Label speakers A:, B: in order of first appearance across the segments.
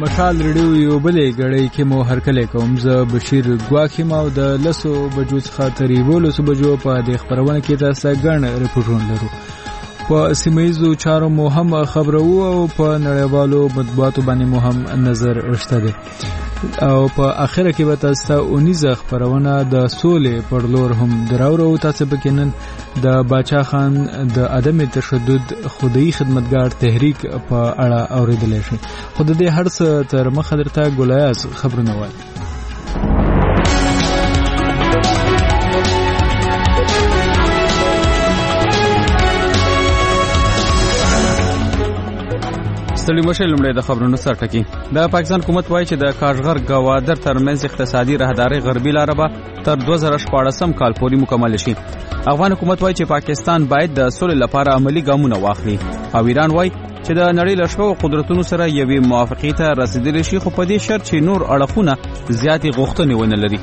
A: مشال ریډیو یو بلې غړی کې مو هرکلی کوم. زه بشیر ګواکې ما د 10 بجو څخه تر 11 بجو په دې خبرونه کې تاسو ګڼ ریپورټونه لرو. په سیمایزو چارو مو هم خبرو او په نړیوالو مطبوعاتو باندې مو هم نظر رشته ده. او په اخره کې به تاسو اونیزه خبرونه د سولې پر لور هم دراورو. تاسو به کینن د باچا خان د عدم تشدد خودي خدمتګار تحریک په اړه اوریدل شي. خو د دې هر څه تر مخه درته ګولایاز خبرونه وای. ستړي مشه لمړی د خبرونو سر ټکی. د پاکستان حکومت وایي چې د کاشغر گوادر ترمنځ اقتصادي راهداري غربي لاره به تر 2014 کال پورې مکمل شي. افغان حکومت وایي چې پاکستان باید د سولې لپاره عملی ګامونه واخلي. او ایران وایي چې د نړۍ له شپږ قدرتونو سره یوې موافقې ته رسیدلی شي، خو په دې شرط چې نور اړخونه زیاتې غوښتنې ونه لري.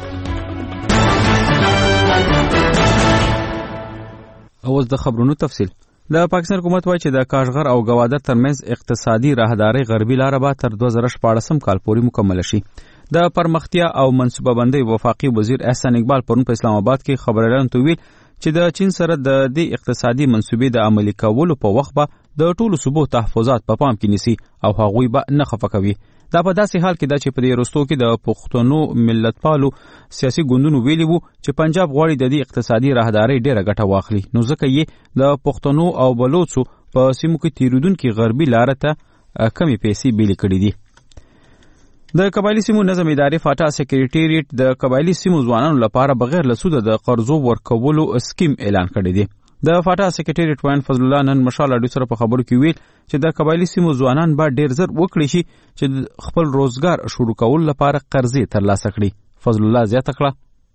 A: اوس د خبرونو تفصیل. د پاکستان حکومت وایي چې د کاشغر او گوادر ترمنځ اقتصادي راهداري غربي لاره به تر 2014 کال پورې مکمل شي. د پرمختیا او منصوبه بندۍ وفاقي وزیر احسان اقبال پرون په اسلام آباد کې خبريالانو ته ویل چې د چین سره د دې اقتصادي منصوبې د عملي کولو په وخت به د ټولو صوبو تحفظات په پام کې نیسي او هغوی به نه خفه کوي. دا په داسې حال کې ده چې په دې وروستو کې د پښتنو ملتپالو سیاسي ګوندونو ویلي وو چې پنجاب غواړي د دې اقتصادي راهداري ډیره ګټه واخلي، نو ځکه یې د پښتنو او بلوڅو په سیمو کې تیرودونکو غربي لاره ته کمی پیسې بیلې کړې دي. د قبایلی سیمو نظم ادارې فاټا سکریټریټ د قبایلی سیمو ځوانانو لپاره بغیر له سوده د قرضو ورکولو سکیم اعلان کړی دی. د فاټا سکریټریټ وایي فضل الله نن مشال اډو سره په خبرو کې ویل چې د قبایلی سیمو ځوانان به ډیر زر وکړي شي چې خپل روزګار شروع کول لپاره قرضې ترلاسه کړي. فضل الله زیاته کړه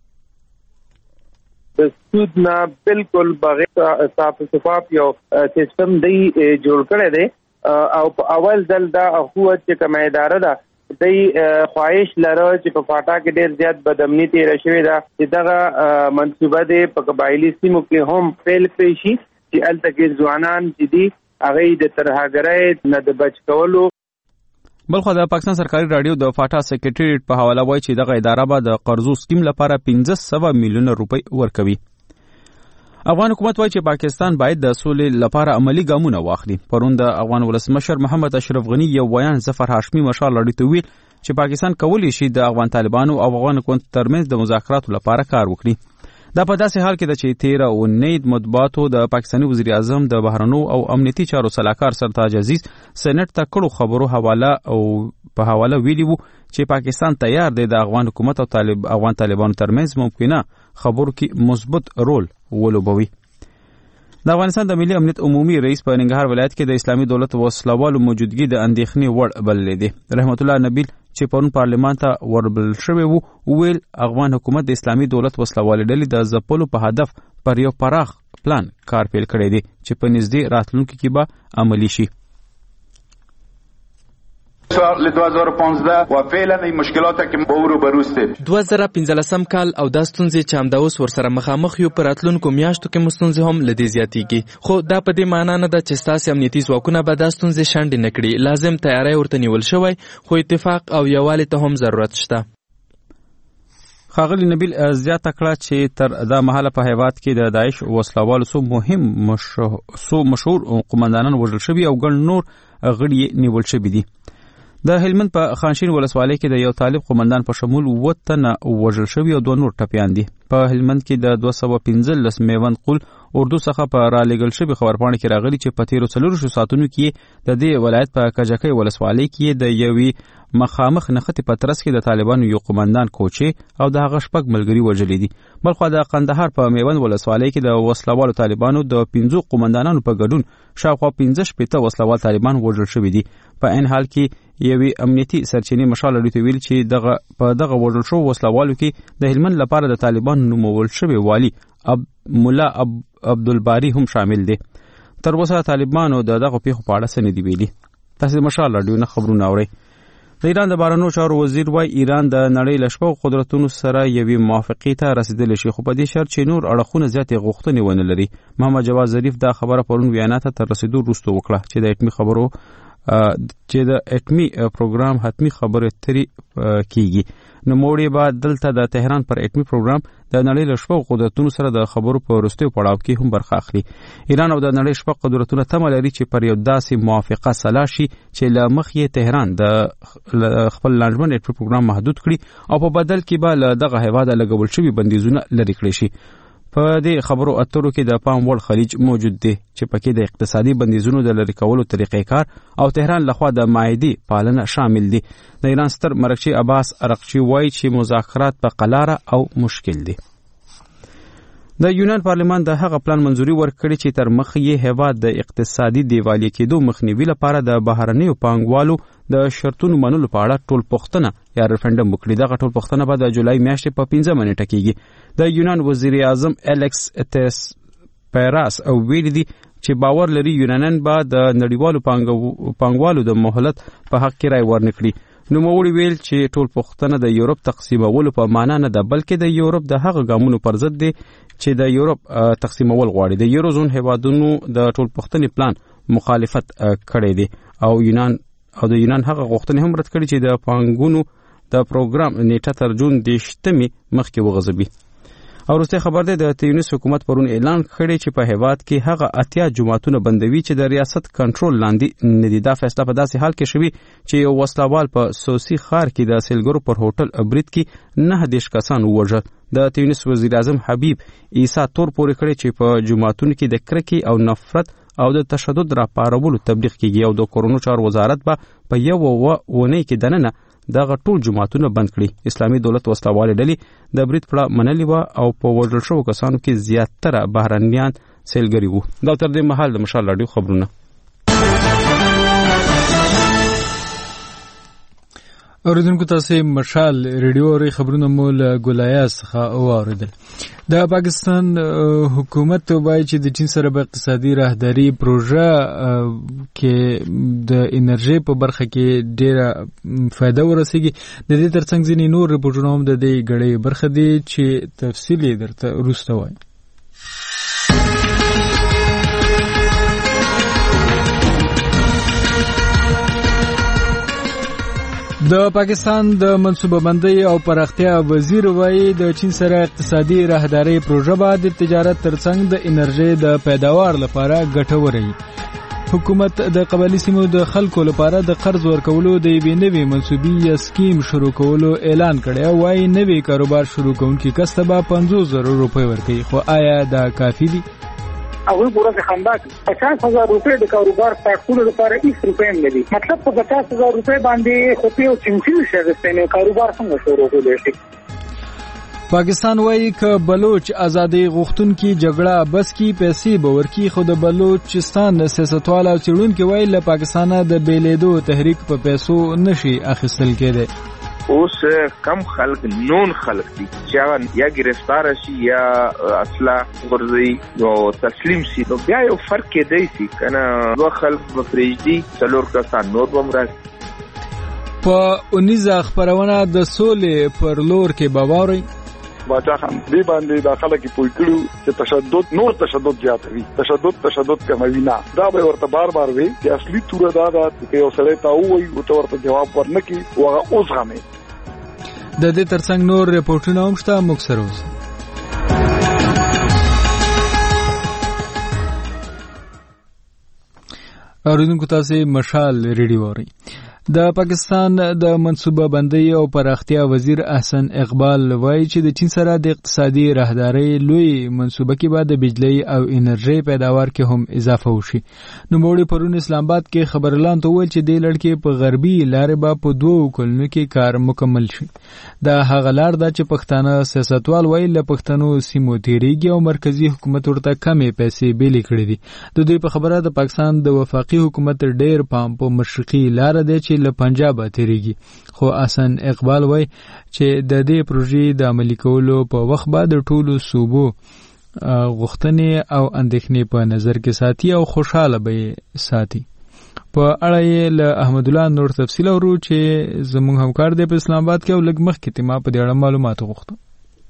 B: د سود نه بالکل بغیر صاف شفاف یو سیستم دی جوړ کړی دی او په اول ځل دا هو چې کومه اداره ده دای خواهش لرو چې په فاټا کې ډیر زیات بدامنی تیر شوی دا چې دغه منصوبه دی په قبایلی سیمو کې هم فعال کړی شي چې الته کې ځوانان چې دي هغه د ترهګرۍ نه د بچ کولو.
A: بلخو د پاکستان سرکاري رادیو د فاټا سکریټریټ په حواله وایي چې دغه اداره به د قرضو سکیم لپاره 1500 میلیونه روپۍ ورکوي. افغان حکومت وایي چې پاکستان باید د سولې لپاره عملی ګامونه واخلي. پرون د افغان ولسمشر محمد اشرف غنی یو بیان ظفر هاشمي مشال اړیته ته ویل چې پاکستان کولی شي د افغان طالبانو او افغان حکومت ترمنځ د مذاکراتو لپاره کار وکړي. دا په داسې حال کې ده چې 13 اونۍ مطبوعاتو د پاکستاني وزیر اعظم د بهرنو او امنیتي چارو سلاکار سرتاج عزیز سېنات ته کړو خبرو حواله او په حواله ویلي وو چې پاکستان تیار دی د افغان حکومت او افغان طالبانو ترمنځ ممکنه خبرو کې مثبت رول ولوبوي. د افغانستان د ملي امنیت عمومي رئیس په ننګرهار ولایت کې د اسلامي دولت وسلوالو موجودګي د اندېښنې وړ بللی دی. رحمت الله نبیل چې پرون پارلمان ته وربل شوی وو ویل افغان حکومت د اسلامي دولت وسلوالې ډلې د ځپلو په هدف پر یو پراخ پلان کار پیل کړی دی چې په نږدې راتلونکي کې به عملی شي.
C: ل 2015 و فعلا این مشکلات که با او روبرو هستیم
D: 2015 کال او دا ستونزې چې همدا اوس ورسره مخامخ یو پر راتلونکو میاشتو کې مستونزې هم لدې زیاتېږي، خو دا په دې معنی نه ده چې ستاسې امنیتي ځواکونه به دا ستونزې شنډې نه کړي. لازم تیاری ورته نیول شوی، خو اتفاق او یووالي ته هم ضرورت شته.
A: ښاغلي نبیل زیاته کړه چې تر دا مهاله په هیواد کې د داعش وسلوالو څو مهم مشهور قومندانان وژل شوي او ګڼ نور غړي نیول شوي دي. د هلمند په خانشین ولسوالۍ کې د یو طالب قومندان په شمول 7 تنه وژل شوي او 2 نور ټپیان دي. په هلمند کې د 215 میوند قول اردو څخه په رالېږل شوي خبرپاڼې کې راغلي چې په تیرو 4 ساعتونو کې د دې ولایت په کجکۍ ولسوالۍ کې د یوې مخامخ نښتې په ترڅ کې د طالبانو یو قومندان کوچې او د هغه 6 ملګري وژلي دي. بلخو د قندهار په میوند ولسوالۍ کې د وسلوالو طالبانو د 15 قومندانانو په ګډون شاوخوا 15 وسلوال طالبان وژل شوي دي. په عین حال کې یوې امنیتي سرچینې مشال اډو ته ویل چې دغه وژل شوو وسلوالو کې د هلمند لپاره د طالبانو نومول شوی والی مولا عبدالباری هم شامل دی. تر اوسه طالبانو دغه پیښو په اړه څه نه دي ویلي. تاسو مشال اډو نه خبرونه اورئ. د ایران د بهرنیو چارو وزیر وایي ایران د نړۍ له شپږو قدرتونو سره یوې موافقې ته رسیدلی شي، خو په دې شرط چې نور اړخونه زیاتې غوښتنې ونه لري. محمد جواد ظریف دا خبره پرون ویانا ته تر رسیدو وروسته وکړه چې د اټمي خبرو چې د اټمی پروګرام حتمی خبره اترې کیږي. نو موړي بعد دلته د تهران پر اټمی پروګرام د نړۍ له شپږ قدرتونو سره د خبرو په وروستي پړاو کې هم برخه اخلي. ایران او د نړۍ شپږ قدرتونه تمه لري چې پر یو داسې موافقه سلا شي چې له مخې تهران د خپل لانجمن اټمی پروګرام محدود کړي او په بدل کې به له دغه هیواده لګول شوي بندیزونه لرې کړي شي. په دې خبرو اترو کې د پام وړ خلیج موجود دی چې پکې د اقتصادي بندیزونو د لرې کولو طریقې کار او تهران لخوا د مائدې پالنه شامل دي. د ایران ستر مرکچی عباس ارقچی وایي چې مذاکرات په قلاره او مشکل دي. د یونان پارلمان د هغه پلان منځوري ورکړي چې تر مخ یې هیواد د اقتصادي دیوالي کېدو مخنیوي لپاره د بهرنیو پانګوالو د شرطونو منلو په اړه ټول پوښتنه یا ریفرنډم وکړي. دغه ټول پوښتنه به د جولای میاشتې په 15 نیټه کېږي. د یونان وزیر اعظم الیکس تسپراس او ویلي دي چې باور لري یونانیان به د نړیوالو پانګوالو د مهلت په حق کې رای ورنکړي. نوموړي ویل چې ټول پوښتنه د یورپ تقسیمولو په معنا نه ده بلکې د یورپ د هغه ګامونو پر ضد دی چې د یورپ تقسیمول غواړي. د یوروزون هیوادونو د ټول پوښتنې پلان مخالفت کړی دی او د یونان هغه غوښتنې هم رد کړي چې د پانګونو د پروګرام نیټه تر جون 18 مخکې وغځوي. او وروستی خبر دی د تیونس حکومت پرون اعلان کړی چې په هیواد کې هغه 80 جماعتونه بندوي چې د ریاست کنټرول لاندې نه دي. دا فیصله په داسې حال کې شوي چې یو وسلوال په سوسی ښار کې د سیلګرو پر هوټل برید کې 19 کسان ووژل. د تیونس وزیر اعظم حبیب عیسی تور پورې کړی چې په جماعتونو کې د کرکې او نفرت او د تشدد راپارولو تبلیغ کیږي او د کورونو چارو وزارت به په یو ونې کې دننه دغه ټول جماعتونه بند کړي. اسلامي دولت وسلوالې ډلې د برید پړه منلې وه او په وژل شوو کسانو کې زیاتره بهرنیان سیلګري وو. دا تر دې مهال د مشال راډیو خبرونه.
E: اوریدونکو تاسو مشال ریډیو ری خبرونه مول ګولایاس څخه واوریدل. د پاکستان حکومت وایي چې د چین سره په اقتصادي راهداري پروژه کې د انرژي په برخه کې ډیره فائدہ ورسیږي. د دې ترڅنګ ځینې نور رپورټونه هم د دې غړې برخه دي چې تفصیلی درته وروسته وایي. د پاکستان د منصوبه بندۍ او پراختیا وزیر وایي د چین سره اقتصادي راهداري پروژه به د تجارت ترڅنګ د انرژي د پیداوار لپاره ګټوره وي. حکومت د قبایلي سیمو د خلکو لپاره د قرض ورکولو د یوې نوې منصوبې یا سکیم شروع کولو اعلان کړی او وایي نوې کاروبار شروع کوونکي کس ته به 50,000 روپۍ ورکوي. خو آیا دا کافي دي؟
F: اول ګورځ خندا 50,000 روپۍ د کاروبار پاکولو لپاره هیڅ روپۍ نه دي. مطلب په 50,000 روپۍ باندې خو په چنچي شې کاروبار څنګه شروع کولای شي.
E: پاکستان وایي ک بلوچ ازادي غوښتونکي جګړه بس کی پیسې باور کی خود بلوچستان سیاستوال او چړونکو وایي له پاکستانه د بیلیدو تحریک په پیسو نشي اخیستل کېده.
G: اوس کم خلق نون خلق دي چې یا گرفتار شي یا اصلا ورزي او تسلیم شي. نو بیا یو فرق کې دی چې کنه دوه خلق په فریجدي څلور کسان نور بمراد.
E: په 19 خبرونه د سولې پر لور کې باوري
H: باچا خان دی باندې داخله کې پوي کړو چې تشدد نور تشدد زیاتوي. تشدد کموي نه. دا به ورته بار وي چې اصلي توره دا چې یو سړی ته وایي او ته ورته جواب ورنکي وغه اوس غمه.
E: د دې ترڅنګ نور رپورټونه هم شته موږ سره اوسئ. اوریدونکو تاسو مشال ریډیو اورئ. د پاکستان د منصوبه بندۍ او پراختیا وزیر احسن اقبال وایي چې د چین سره د اقتصادي راهداري لوی منصوبه کې به د بجلی او انرژي پیداوار کې هم اضافه وشي. نوموړي پرون اسلام آباد کې خبرلان ته ویل چې د لړکې په غربي لارې به په 2 کلونو کې کار مکمل شي. دا هغه لار ده چې پښتانه سیاستوال وایي له پښتنو سیمو تیریږي او مرکزی حکومت ورته کمې پیسې بیلې کړې دي. د دوی په خبره د پاکستان د وفاقي حکومت ډېر پام په مشرقي لار دی چې له پنجاب تیریږي. خو احسن اقبال وایي چې د دې پروژې د عملي کولو په وخت بعد ټولو صوبو غوښتنې او اندېښنې په نظر کې ساتي او خوشاله به ساتي. په اړه یې له احمد الله نور تفصیل اورو چې زموږ همکار دی په اسلام آباد کې او لږ مخکې ما په دې اړه معلومات غوښتل.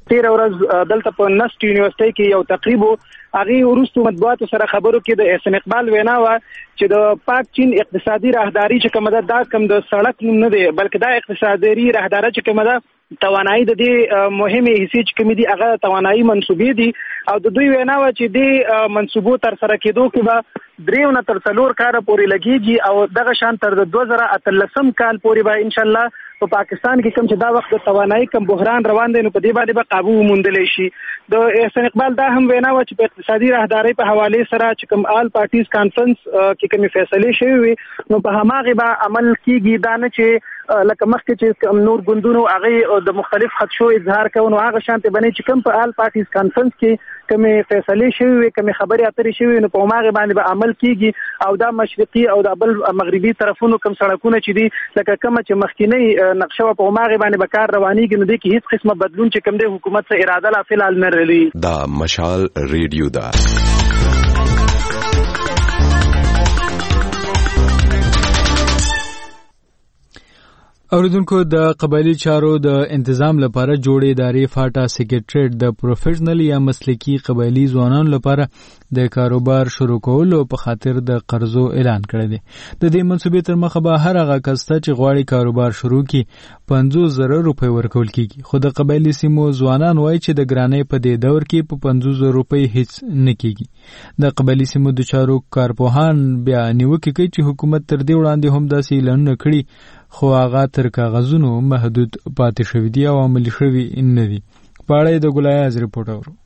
F: 13 ورځ دلته په نست یونیورسيټي کې یو تقریب هغه ورستو مطبوعات سره خبرو کې د احسان اقبال وینا و چې د پاک چین اقتصادي راهداري چې کومه ده دا کم د سړک نه دی بلکې دا اقتصادي راهداري چې کومه ده توانایي د دې مهمه حصے چې کوم دي هغه توانایي منسوبې دي او د دوی وینا و چې د منسوبو تر سره کېدو کې به 3 نه تر 4 کال پورې لګيږي او دغه شان تر 2013 کال پورې به ان شاء الله په پاکستان کې کوم چې دا وخت د توانایي کم بحران روان دی نو په دې باندې به قابو موندل شي. د احسان اقبال دا هم وینا و چې په اقتصادي راهداري په حواله سره چې کوم آل پارټیز کانفرنس کې کوم فیصله شوی وي نو په هماغه به عمل کیږي دا نه چې لکه مخکې چې نور ګوندونو هغه د مختلف خدشو اظهار کوي نو هغه شانته بنې چې کوم په آل پارټیز کانفرنس کې کوم فیصله شوی وي کوم خبري اترې شوی نو په هماغه باندې به عمل کیږي او دا مشرقي او د بل مغربي طرفونو کوم سړکونه چې دي لکه کوم چې مخکینی نقشه په هماغه باندې به کار روانيږي نو د کې هیڅ قسمه بدلون چې کوم د حکومت څخه اراده لا فلحال نه لري.
I: دا مشال ریډیو دا
E: اوریدونکو د قبایلی چارو د انتظام لپاره جوړې ادارې فاټا سیکریټریټ د پروفیشنل یا مسلکی قبایلی ځوانانو لپاره د کاروبار شروع کولو په خاطر د قرضو اعلان کړی دی. د دې منصوبې تر مخه به هر هغه کس ته چې غواړي کاروبار شروع کړي 50,000 روپۍ ورکول کیږي خو د قبایلی سیمو ځوانان وایي چې د ګرانۍ په دې دور کې په 50,000 روپۍ هیڅ نه کیږي. د قبایلی سیمو د چارو کارپوهان بیا نیوکه کوي چې حکومت تر دې وړاندې هم داسې اعلانونه کړي خو هغه تر کاغذونو محدود پاتې شوی دی او عملي شوی نه دی. په اړه د ګلایاز ریپورت اورو.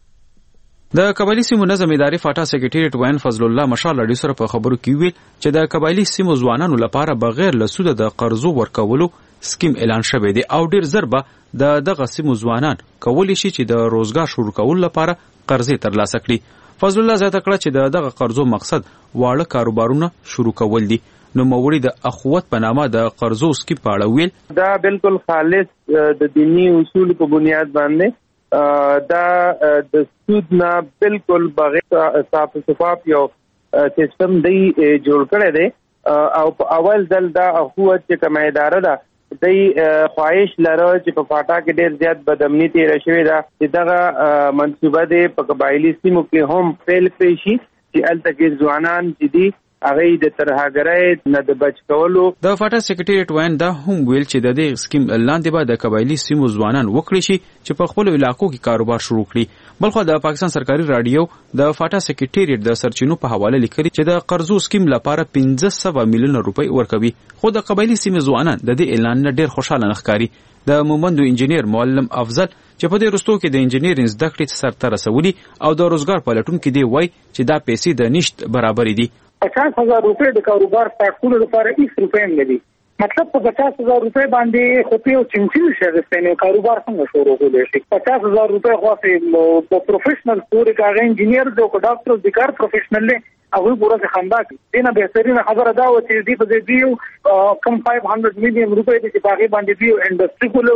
A: د قبایلی سیمو نظم ادارې فاټا سیکریټریټ وین فضل الله مشال اړ سره په خبرو کې ویل چې د قبایلی سیمو ځوانانو لپاره بغیر له سود د قرضو ورکولو سکیم اعلان شوی دی او ډیر ضربه د دغه سیمو ځوانان کولی شي چې د روزګار شروع کولو لپاره قرضې ترلاسه کړي. فضل الله زیاته کړه چې دغه قرضو مقصد واړه کاروبارونه شروع کول دي. نو موري د اخوت په نامه د قرضو سکیم په اړه ویل
B: دا بالکل خالص د دینی اصول په بنیاد باندې دا د سود نه بالکل بغیر صاف شفاف یو سیستم دی جوړ کړی دی او په اول ځل دا اخوت چې کومه اداره ده دی خواهش لرو چې په فاټا کې ډیر زیات بدامنی تیر شوی دا چې دغه منصوبه دی په قبایلی سیمو کې هم فعال شي چې الته ځوانان چې دي هغه د ترهګرۍ نه د بچ کولو.
A: د فاټا سیکریټریټ وین دا هم ویل چې د دې سکیم لاندې به د قبایلی سیمو ځوانان وکړي شي چې په خپل علاقو کې کاروبار شروع کړي. بلخو د پاکستان سرکاري رادیو د فاټا سیکریټریټ د سرچینو په حواله لیکلي چې د قرضو سکیم لپاره 1500 میلیون روپۍ ورکوي خو د قبایلی سیمو ځوانان د دې اعلان نه ډیر خوشاله نخکاری. د مومندو انجینیر معلم افضل چې په دې رستو کې د انجینیرینګ زده کړې سرته رسولي او د روزګار پلټونکو دی وای چې دا پیسې د نشټ برابر دي.
F: 50,000 روپۍ د کاروبار سٹارټ کولو لپاره هیڅ روپۍ نه دي. مطلب په 50,000 روپۍ باندې خو په چنچي شي د کاروبار څنګه شروع کولی شي. 50,000 روپۍ خو په پروفیشنل پورې کاغه انجینیر دی او ډاکټر د کار پروفیشنل دی هغه پورې خندا کوي. دینه بهترینه خبره دا و چې دې په دې دیو کم 500 میلیون روپۍ د باغې باندې دیو انډستری کولو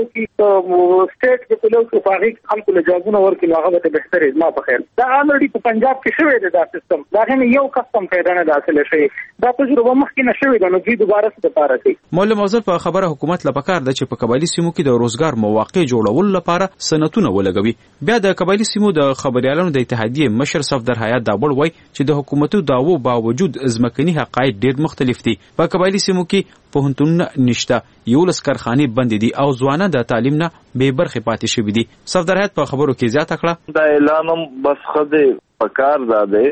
F: کې سټیټ کې کولو کې باغې خلکو له جوابونه ورکړي هغه ته بهتري ما په خیال دا الریډي په پنجاب کې شوی دی دا سیستم دا نه یو کسم پیدا نه حاصل شي دا تجربه مخکې نه شوی دا نو دوی دوباره څه لپاره کوي.
A: معلم افضل په خبره حکومت لپاره د چې په قبایلی سیمو کې د روزګار مواقع جوړول لپاره سنتونه ولګوي. بیا د قبایلی سیمو د خبريالانو د اتحادیې مشر صفدر حیات داوړ وای چې د حکومتو داوو باوجود ځمکني حقایق ډیر مختلف دي. په قبایلی سیمو کې پوهنتونونه نشته 11 کارخانې بند دي او ځوانان د تعلیم نه بې برخې پاتې شوي دي. صفدر حیات په خبرو کې زیاته کړه
J: دا اعلانم بس خدای پکار زده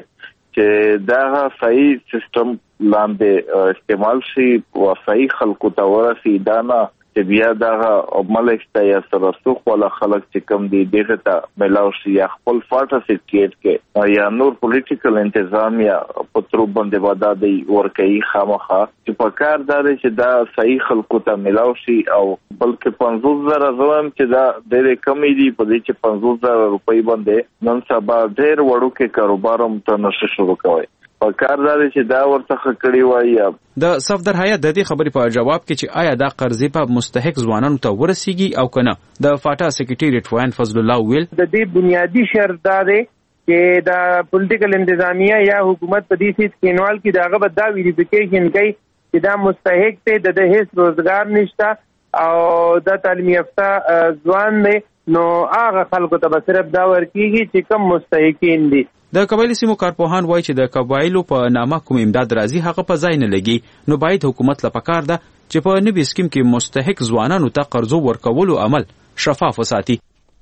J: چې دا صحیح سیستم لاندې استعمال شي او صحیح خلکو ته ورسي دا نه چې بیا دا ملک ته یا سرسوخ ولا خلک چې کم دي دغه ته ملاو شي یا خپل فاټا سیکریټ کې یا نور پولیټیکل انتظامیه پترو باندې ودا دی ورکوي خامخا چې په کار دار چې دا صحیح خلکو ته ملاو شي او بلکې 50,000 زوم چې دا ډېر کم دي په دې چې 50,000 روپۍ باندې نن سبا ډېر وړو کې کاروبار هم ته نشه شروع کوي. په کار دار چې دا ورته کړی وای.
A: د صفدر حیات د دې خبرې په جواب کې چې آیا دا قرضې په مستحق ځوانانو ته ورسیږي او کنه د فاټا سیکریټریټ وین فضل الله ویل
B: د دې بنیادی شرط دا دی چې دا پولیټیکل انتظامیه یا حکومت په دې سیس کې انوال کې داغه بد دا ویریفیکیشن کوي چې دا مستحق ته د هیڅ روزګار نشته او دا تعلیم یافته ځوان دی نو هغه خلکو ته به صرف دا ورکیږي چې کم مستحقین دي.
A: د قبایلی سیمو کارپوهان وایي چې د قبایلو په نامه کوم امداد راځي هغه په ځای نه لګي، نو باید حکومت له پکار ده چې په نوي سکیم کې مستحق ځوانانو ته قرضو ورکولو عمل شفاف وساتي.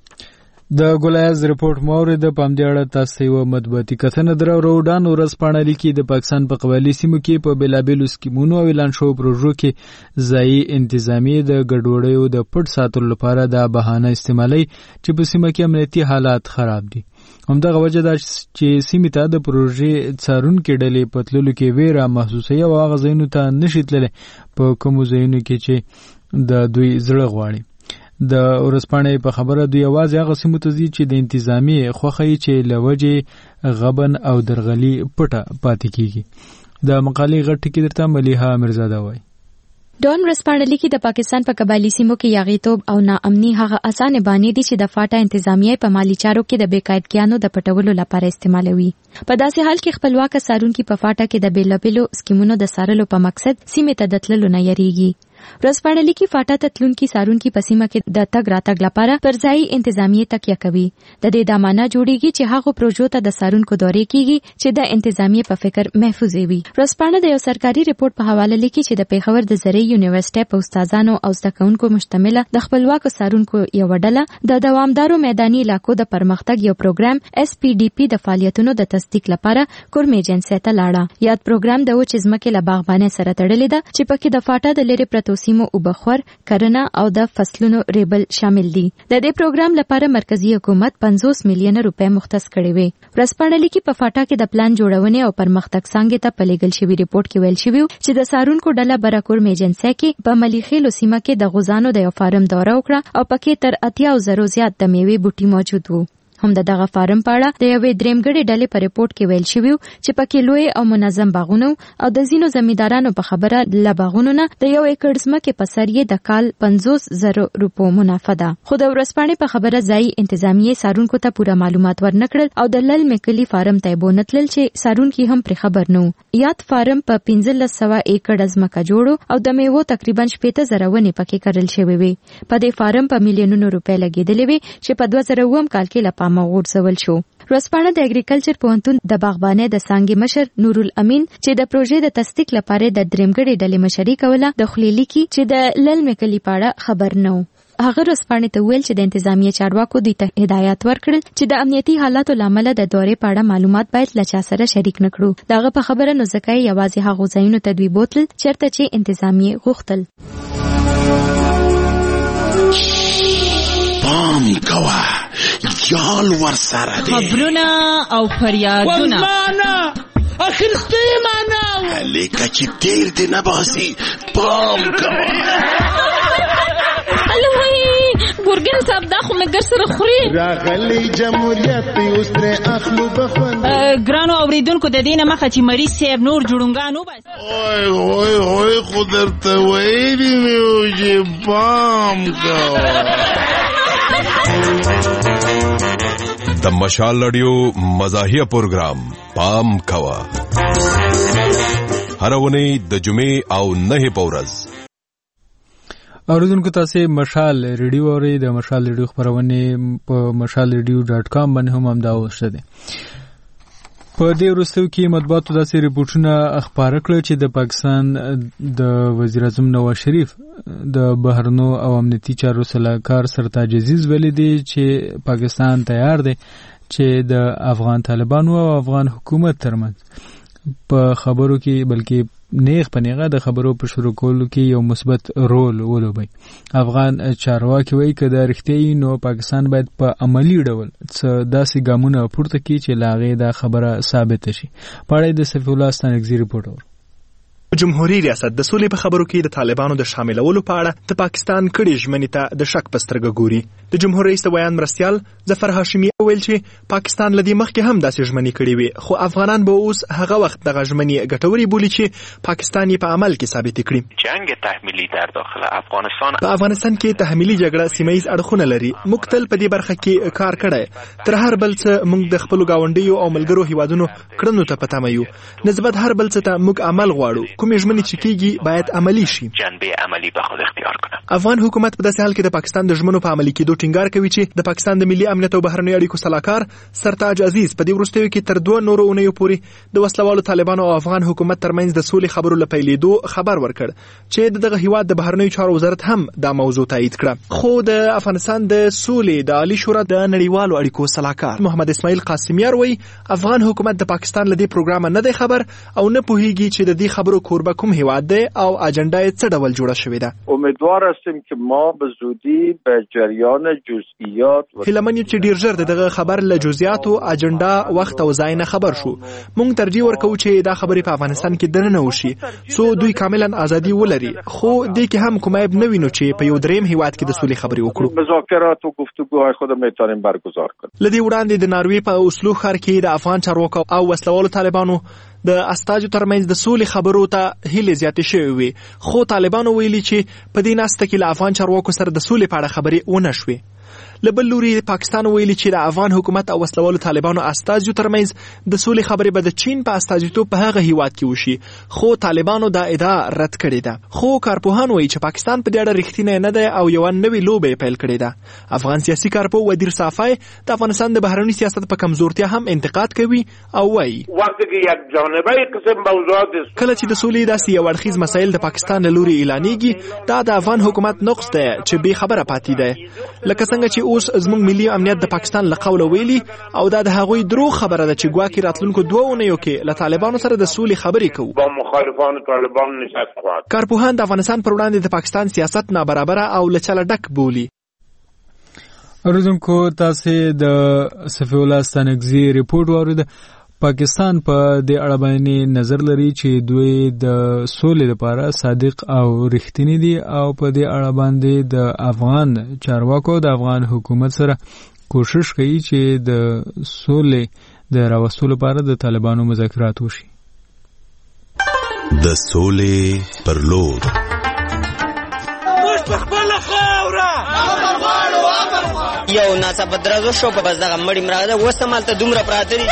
E: د ګولایز رپورټ مورد په همدې اړه تاسو یو مطبوعاتي کتنه درو ډان ورځپاڼه لیکي د پاکستان په قبایلی سیمو کې په بېلابېلو سکیمونو او اعلان شوو پروژو کې ځایي انتظامی د ګډوډیو د پټ ساتلو لپاره دا بهانه استعمالي چې په سیمه کې امنیتي حالات خراب دي. همدغه وجه دا چې سیمې ته د پروژې څارونکې ډلې په تللو کې ویره محسوسوي او هغه ځایونو ته نشي تللی په کومو ځایونو کې چې د دوی زړه غواړي. د ورځپاڼې په خبره دوی یوازې هغه سیمو ته ځي چې د انتظامي خوښه یې چې له وجې غبن او درغلي پټه پاتې کیږي. د مقالې غټ ټکی درته ملیحه میرزاده وایي.
K: ډون ورځپاڼه لیکي د پاکستان په قبایلی سیمو کې یاغیتوب او ناامني هغه اسانه بانې دي چې د فاټا انتظامیه په مالی چارو کې د بیقاعدګیانو د پټولو لپاره استعمالوي. په داسې حال کې خپلواک څارونکي په فاټا کې د بیلابېلو سکیمونو د څارلو په مقصد سیمې ته د تللو نه یریږي. ورځپاڼه لیکي فاټا ته تلونکي څارونکي په سیمه کې د تګ راتګ لپاره پر ځای انتظامیه تکیه کوي. د دې د معنا جوړیږي چې هغه پروژو ته د څارونکو دورې کیږي چې د انتظامیه په فکر محفوظ وي. ورځپاڼه د یو سرکاري ریپورت په حواله لیکي چې د پیښور د زرعي یونیورسيټي په استادانو او زده کوونکو مشتمله د خپلواکو څارونکو یو ډله د دوامدارو میداني علاقو د پرمختګ یو پروګرام SPDP د فعالیتونو د تصدیق لپاره کورم ایجنسی ته لاړه. یاد پروګرام د وچ ځمکې له باغبانۍ سره تړلی ده چې پکې د فاټا د لری پرتو سیمو وبخور کرنه او د فصلونو ریبل شامل دي. د دې پروګرام لپاره مرکزی حکومت 50 میلیون روپۍ مختص کړي وي. ورځپاڼه لیکي په فاټا کې د پلان جوړونې او پرمختګ څنګه ته په لګل شوی ریپورت کې ویل شوی چې د سارونکو ډله برکور میجنسي کې په ملیخیلو سیمه کې د غوزانو د یو فارم دوره وکړه او پکې تر 80,000 زیات د میوې بوټي موجود وو. هم دغه فارم پاړه د یوې درېمګړې ډلې په ریپورت کې ویل شوی چې پکې لوی او منظم باغونه او د زینو زمیندارانو په خبره ل باغونو نه د یو ایکړ ځمکې په سر یې د کال 50,000 روپو منافع ده. خو د ورځپاڼې په خبره ځای انتظامیه سارونکو ته پوره معلومات ورنکړل او د لل مکلی فارم ته بونتل چې سارونکي هم پر خبر نو. یاد فارم په 1500 ایکړ ځمکه جوړو او د میوو تقریبا 70,000 ونې پکې کرل شوی وي. په دې فارم په میلیونونو روپۍ لګیدلې وي چې په 2009 کال کې لپاره مغورځول شو. ورځپاڼه د اګریکلچر پوهنتون د باغبانۍ د څانګې مشر نور الامین چې د پروژې د تصدیق لپاره د درېمګړې ډلې مشري کوله د خلیلی کې چې د لل مکلی پاړه خبر نه و. هغه ورځپاڼې ته ویل چې د انتظامیه چارواکو دوی ته هدایت ورکړل چې د امنیتي حالاتو لامل د دورې پاړه معلومات باید له چا سره شریک نکړو. دغه په خبره نو ځکه یوازې هغه ځایونو ته دوی بوتل چرته چې انتظامیه غوښتل.
L: پام کوه یال ور سره دی
M: خبرونه او فریادونه
L: والمانا اخر ستیمانا لیکه چې تیر دی نباسی پام کوه
M: الوی ګورګن صاحب دا خو مګر سره خوري
N: راغلی جمهوریت اوس تر اخلو بخوند
M: ګرانو اوریدونکو د دینه مخه چې مریض صاحب نور جوړونګانو بس
L: اوه خدرته ویلی میو چې پام کوه.
I: د مشال رادیو مزاحیه پروګرام پام کوه هر ونی د جمعې او نه په ورځ.
E: اوریدونکو تاسو مشال ریډیو اورئ. د مشال ریډیو خبرونه په mashalradio.com باندې هم امدا وشته دي. په دې وروستیو کې مطبوعاتو داسې ریپورټونه خپاره کړل چې د پاکستان د وزیر اعظم نواز شریف د بهرنو او امنیتي چارو سلاکار سرتاج عزیز ویلي دی چې پاکستان تیار دی چې د افغان طالبانو او افغان حکومت ترمنځ په خبرو کې بلکې نیغ په نیغه د خبرو په شروع کولو کې یو مثبت رول ولوبي. افغان چارواکي وایي که دا رښتیا نو پاکستان باید په عملی ډول څه داسې ګامونه پورته کړي چې له هغې دا خبره ثابته شي. په اړه د سفیع الله ستانکزي ریپورټ ور.
O: جمهوریت ریاست د سولې په خبرو کې د طالبانو د شاملولو په اړه د پاکستان کړي ژمنې ته د شک په سترګه ګوري. د جمهور رئیس ویان مرستیال ظفر هاشمي ویل چې پاکستان لدی مخکې هم داسې ژمنې کړې وي خو افغانان به اوس هغه وخت دغه ژمنې ګټوري بولي چې پاکستان یې په عمل کې ثابت کړي.
P: جنگ تحمیلی در داخل افغانستان
O: په افغانستان کې تحمیلي جګړه سیمه ییز اړخونه لري. موږ تل په دې برخه کې کار کړی. تر هر بل څه موږ د خپل گاونډیو او ملګرو هیوادونو کړنو ته پته مې یو. نسبت هر بل څه ته موږ عمل غواړو. کومې ژمنې چې کیږي باید عملی شي.
P: جنبه عملی به خود اختیار کنه.
O: افغان حکومت په داسې حال کې د پاکستان د ژمنو په عملي کېدو ټینګار کوي چې د پاکستان د ملي امنیت او بهرنیو اړیکو سلاکار سرتاج عزیز په دې وروستیو کې تر 2 نورو اونیو پورې د وسلوالو طالبانو او افغان حکومت ترمنځ د سولې خبرو لپیلېدو خبر ورکړ چې دغه هیواد د بهرنیو چارو وزارت هم دا موضوع تایید کړه. خو د افغانستان د سولې د عالی شورا د نړیوالو اړیکو سلاکار محمد اسماعیل قاسمیار وایي افغان حکومت د پاکستان له دې پروګرام نه دی خبر او نه پوهیږي چې د دې خبرو کوربه کوم هیواد دی او اجنډا یې څه ډول جوړه شوې ده.
Q: امیدوار هستیم که ما به زودی به جریان جزئیات
O: هیلمن چې ډیر ژر دغه خبر له جزئیاتو اجنډا وخت او ځای نه خبر شو. مونږ ترجیح ورکوو چې دا خبرې په افغانستان کې دننه وشي څو دوی کاملا ازادي ولري خو دې کې هم کوم عیب نه وینو چې په یو دریم هیواد کې د سولې خبرې وکړو.
Q: مذاکرات و گفتگوهای خود میتونیم برگزار کنیم.
O: لدی وړاندې د ناروې په اوسلو ښار کې د افغان چارواکو او وسلوالو طالبانو د استاجو ترمنځ د سولې خبرو ته هیلې زیاتې شوې وي خو طالبانو ویلي چې په دې ناسته کې له افغان چارواکو سره د سولې په اړه خبرې ونه شوې. له بل لوري پاکستان ویلي چې د افغان حکومت او وسلوالو طالبانو استازیو ترمنځ د سولې خبرې به د چین په استازیتوب په هغه هیواد کې وشي خو طالبانو دا ادعا رد کړې ده. خو کارپوهان وایي چې پاکستان په دې اړه رښتینی نه دی او یو نوې لوبه پیل کړې ده. افغان سیاسي کارپوه ودیر صافی د افغانستان د بهرنی سیاست په کمزورتیا هم انتقاد کوي او وایي
R: وقتی که یک جانبه قسم موضوعات
O: کله چې د سولې داسې یو اړخیز مسایل د پاکستان له لوري اعلانېږي دا د افغان حکومت نقص دی چې بې خبره پاتې دی. لکه څنګه چې اوس زموږ ملي امنیت د پاکستان له قوله ویلي او دا د هغوی دروغ خبره ده چې ګواکې راتلونکو 2 اونیو کې له طالبانو سره د سولې خبرې کوو.
R: با مخالفان طالبان نشست خواهد.
O: کارپوهان د افغانستان پر وړاندې د پاکستان سیاست نابرابره او له چله ډک بولي.
E: اوریدونکو تاسې د صفی الله ستانکزي ریپورت واورید. پاکستان په دې اړه باندې نظر لري چې دوی د سولې لپاره صادق او رښتینی دي او په دې اړه باندې د افغان چارواکو د افغان حکومت سره کوشش کوي چې د سولې د راوستلو لپاره د طالبانو مذاکرات وشي.
I: د سولې پر لور
S: یو ناڅاپه درازو شو په بس دغه مړی مراده وسمال ته دومره پراته دي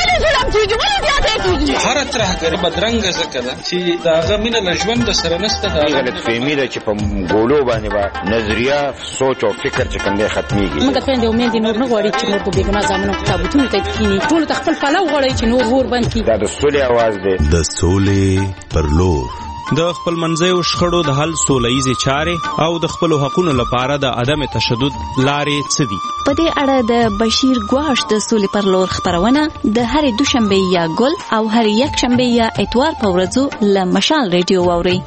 T: هر ترهګر بدرنګ زکه ده چې داغه مینه له ژوند سره نسته. دا
R: غلط فهمي ده چې په ګولو باندې با نظریه سوچ او فکر چې کنده ختميږي.
M: موږ خپل د امید نور نه غواړي چې نور په بیګناه ځامنو کتابونه ته کینی ټول خپل پلو غواړي چې نور ور باندې کی.
R: دا د سولې आवाज ده.
I: د سولې پر لور
A: د خپل منځیو شخړو د حل سوله‌ییزې چارې او د خپلو حقونو لپاره د عدم تشدد لارې څه دي؟
K: په دې اړه د بشیر ګواش د سولې پر لور خبرونه د هرې دوشنبه یا ګل او هرې یکشنبه یا اتوار په ورځو له مشال ریډیو واورئ.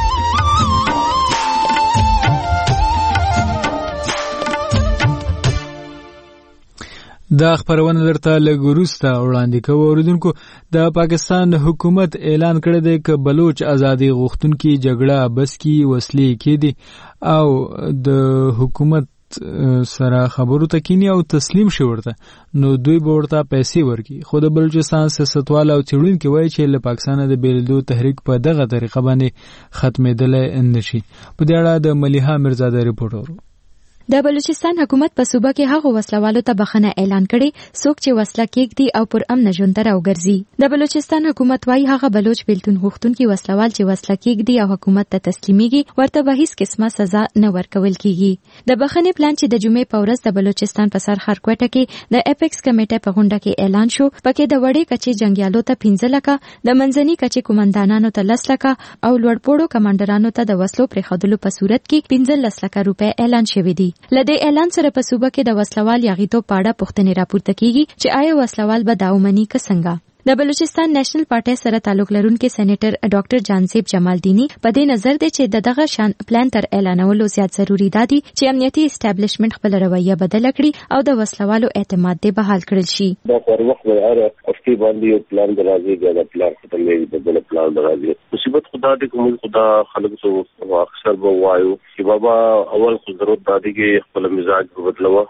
E: دا خبرونه درته لږ وروسته وړاندې کوو. اوریدونکو د پاکستان حکومت اعلان کړی دی چې بلوچ ازادي غوښتونکي جګړه بس کی وسلې کېدي او د حکومت سره خبرو ته کینی او تسلیم شي ورته نو دوی به ورته پیسې ورکړي. خو د بلوچستان سیاستوال او څېړونکي وایي چې له پاکستانه د بیلېدو تحریک په دغه طریقه باندې ختمېدلی نشي. په دې اړه د ملیحه میرزاده ریپورټ اورو.
K: د بلوچستان حکومت په صوبه کې هغه وسلوالو ته بخښنه اعلان کړي څوک چې وسله کېږدي او پر امن ژوند ته راوګرځي. د بلوچستان حکومت وايي هغه بلوچ بیلتون غوښتونکي وسلوال چې وسله کېږدي او حکومت ته تسلیميږي ورته به هیڅ قسمه سزا نه ورکول کیږي. د بخښنې پلان چې د جمعې په ورځ د بلوچستان په سر خارکوټه کې د اپیکس کمیټه په غونډه کې اعلان شو، پکې د وړې کچې جنگیالو ته 15 لکه، د منځني کچې کمانډانانو ته 10 لکه او لوړپوړو کمانډرانو ته د وسلو پرېښودلو په صورت کې 15 لکه روپۍ اعلان شوې دي. لدې اعلان سره په صوبه کې د وسلوال یاغیتوب په اړه پوښتنې راپورته کیږي چې آیا وسلوال به دا ومني که څنګه. د بلوچستان نېشنل پارټي سره تعلق لرونکي سېنیټر ډاکټر جانزیب جمالدینی په دې نظر دی چې دغه شان پلان تر اعلانولو زیات ضروری دی چې امنیتي اسټابلیشمنت خپل رویه بدل کړي او د وسلوالو اعتماد دې بحال کړل شي.
U: دا پر وخت هر هفته باندې یو پلان درازي دا پلان ختمېږي د بل پلان درازي. مصیبت خدا دې کوم خدا خلق سو اکثر به وایو چې بابا اول خو ضرورت دادی کې خپل مزاج بدلوه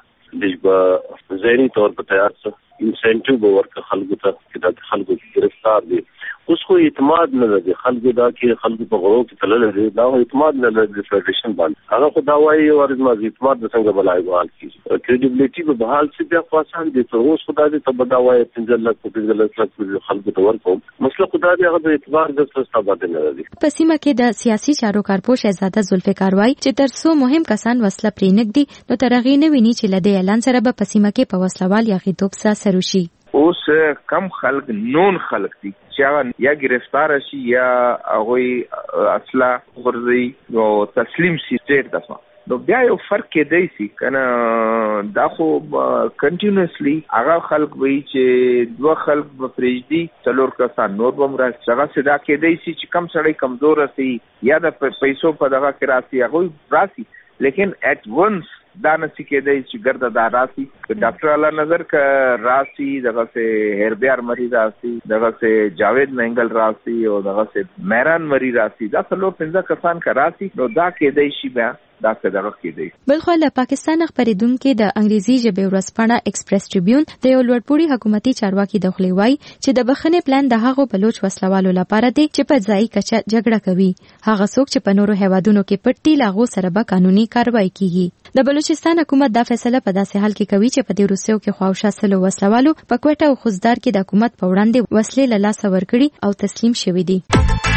U: دغه ذهني طور په تیار څه انسنټیو ورک خلکو ته چې د خلکو گرفتار دي اوس خو اعتماد نه لري خلکو دا کې خلکو په غوړو کې تلل لري دا اعتماد نه لري فدریشن باندې هغه خو دا وایي ورته ما اعتماد څنګه بلای وال کی کریډیبিলিټي په بحال څه بیا خاصان دي تر اوس خدای دې ته بدا وایي 15 لک خلکو ته ورکوم مسله خدای دې هغه اعتبار د څه باندې نه لري.
K: په سیمه کې د سیاسي چارو کارپوه شهزاده ذوالفقار وایي چې تر څو مهم کسان وسله پرېنږدي نو تر هغې نه ویني چې له دې اعلان سره به په سیمه کې په وسلوال یا غیتوب سر وشي.
G: اوس کم خلک نون خلک دي چې هغه یا گرفتار شي یا هغه اصله ورځي او تسلیم شي سټیټ دفعه نو بیا یو فرق کېدای شي کنه دا خو کنټینیوسلی هغه خلک وایي چې دوه خلک به پرېږدي څلور کسان نور به مرسته هغه صدا کېدای شي چې کم سړی کمزور شي یا د پیسو په دغه کې راسي هغه راسي لیکن ایٹ ونس دا نسی کېدای چې ګرد دا راسي ډاکټر الله نظر کا راسي دغه سے هربیار مری راسي دغه سے جاوید منگل راسي او دغه سے مهران مری راسي دا څلور پنځه کسان کا راسي نو دا کېدای شي بیا دا څه کېدای.
K: بلخو له پاکستان خبرېدونکو د انګریزي ژبې ورځپاڼه ایکسپریس ټریبیون د یو لوړپوړي حکومتي چارواکي د خولې وایي چې د بخښنې پلان د هغو بلوچ وسلوالو لپاره دی چې په ځایي کچه جګړه کوي. هغه څوک چې په نورو هیوادونو کې پټ دي له هغو سره به قانوني کاروایی کیږي. د بلوچستان حکومت دا فیصله په داسې حال کې کوي چې په دې روسیو کې خواوشا سلو وسلوالو په کوټه او خوزدار کې د حکومت په وړاندې وسلې له لاسه ورکړي او تسلیم شوي دي.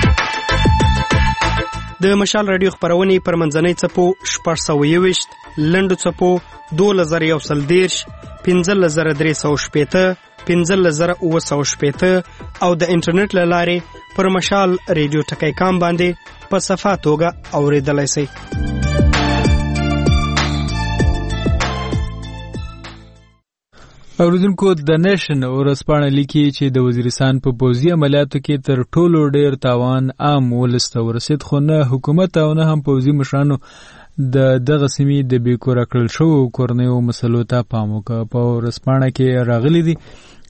C: د مشال رادیو خبرونه پر منځنۍ څپو 621 لنډو څپو 2110 15315 15915 او د انټرنیټ له لارې پر مشال رادیو ټکی کام باندې په صفه توګه اوریدلای شئ.
E: اوریدونکو د نیشن ورځپاڼه لیکي چې د وزیرستان په پوځي عملیاتو کې تر ټولو ډیر تاوان عام ولس ته ورسید خو نه حکومت او نه هم پوځي مشرانو د دغه سیمې د بیکوره کړل شوو کورنیو مسلو ته پام وکړ. په ورځپاڼه کې راغلي دي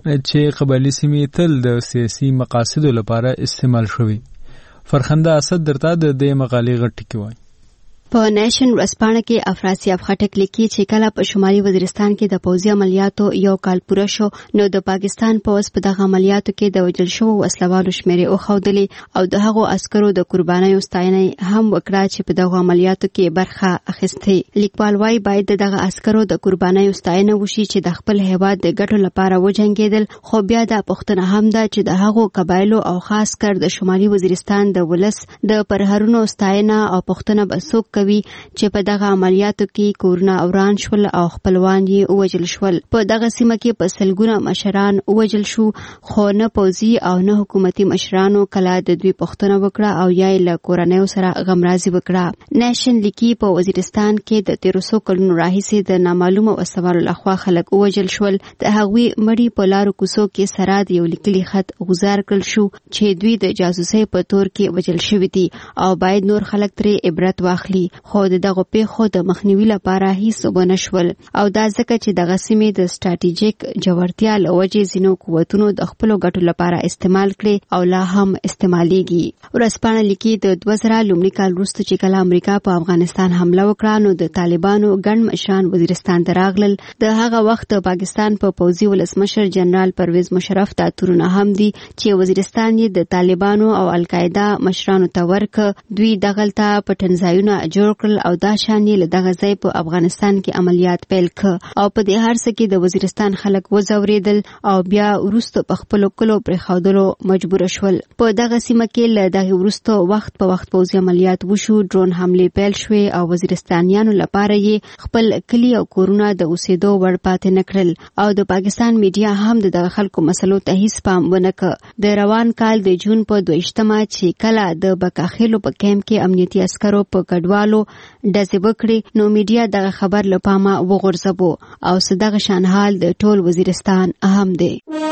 E: چې قبایلي سیمې تل د سیاسي مقاصدو لپاره استعمال شوي. فرخنده اسد درته د دې مقالې غټ ټکی وایي.
V: په نیشن ورځپاڼه کې افراسیاب خټک لیکي چې کله په شمالي وزیرستان کې د پوځي عملیاتو یو کال پوره شو نو د پاکستان پوځ په دغه عملیاتو کې د وژل شوو وسلوالو شمیرې وښودلې او د هغو عسکرو د قربانیو ستاینه هم وکړه چې په دغه عملیاتو کې برخه اخیستې. لیکوال وايي باید دغه عسکرو د قربانیو ستاینه وشي چې د خپل هیواد د ګټو لپاره وجنګېدل خو بیا د پښتنه هم ده چې د هغو قبایلو او خاص کر د شمالي وزیرستان د ولس د پرهرونو ستاینه او پښتنه بسوک کوي چې په دغه عملیاتو کې کورونه وران شول او خپلوان یې ووجل شول. په دغه سیمه کې په سلګونه مشران ووجل شو خو نه پوځي او نه حکومتي مشرانو کله د دوی پوښتنه وکړه او یا یې له کورنیو سره غمرازي وکړه. نیشن لیکي په وزیرستان کې د 1300 کلونو راهیسې د نامعلومه وسوالو لخوا خلک ووجل شول. د هغوی مړي په لارو کوڅو کې سره د یو لیکلي خط غوځار کړل شو چې دوی د جاسوسۍ په تور کې وجل شوي دي او باید نور خلک ترې عبرت واخلي. خو دغه پیښو د مخنیوي لپاره هیڅ ونه شول او دا ځکه چې دغه سیمې د سټراټیژیک جوړتیا له وجې ځینو قوتونو د خپلو ګټو لپاره استعمال کړي او لا هم استعمالیږي. ورځپاڼه لیکي د 2000 لومړي کال وروسته چې کله امریکا په افغانستان حمله وکړه نو د طالبانو ګڼ مشران وزیرستان ته راغلل. د هغه وخت د پاکستان په پوځي ولسمشر جنرال پرویز مشرف دا تورونه هم دي چې وزیرستان یې د طالبانو او القاعده مشرانو ته ورک. دوی دغلته پټنځایونه جوړ کړل او دا شان یې له دغه ځای په افغانستان کې عملیات پیل کړ او په دې هر څه کې د وزیرستان خلک وځورېدل او بیا وروسته په خپلو کلو پرېښودلو مجبور شول. په دغه سیمه کې له دغه وروسته وخت په وخت پوځي عملیات وشو، ډرون حملې پیل شوې او وزیرستانیانو لپاره یې خپل کلی او کورونه د اوسېدو وړ پاتې نه کړل او د پاکستان میډیا هم دغه خلکو مسلو ته هیڅ پام ونه کړ. د روان کال د جون په 22مه چې کله د بکاخیلو په کیمپ کې امنیتي عسکرو په کډوالو ډزې وکړې نو میډیا دغه خبر له پامه وغورځوو او دغه شان حال د ټول وزیرستان هم دی.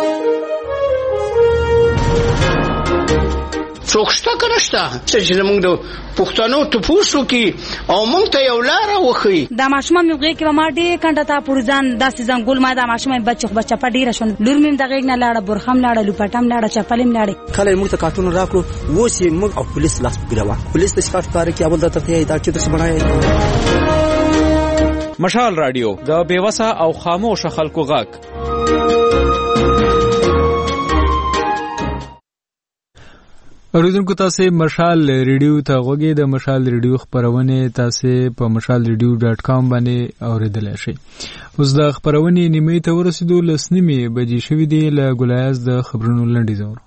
L: څوک شته که نشته چې زموږ د پښتنو تپوس وکړي او موږ ته یو لاره وښیي.
W: دا ماشومان مې غېږ کې به ما ډېر کنډه ته پورې ځان داسې ځنګول ما دا ماشومان بچه چپه ډېره شول. لور مې د غېږ نه لاړه، برخه هم لاړه، لوپټه هم لاړه، چپل هم لاړې.
X: کله یې موږ ته کارټون راکړو اوس یې موږ او پولیس لاس په ګیره وه. پولیس د شکایت کار کوي اول درته دا چتر څه بڼه.
A: مشال رادیو د بېوسه او خاموشه خلکو غږ.
E: اوریدونکو تاسو مشال ریډیو ته غوږی د مشال ریډیو خبرونه تاسو په mashalradio.com باندې اوریدلای شئ. اوس د خبرونه نیمه ته ورسېدو لسنیمه بجې شوې دي له ګلایز د خبرونو لنډیز اورو.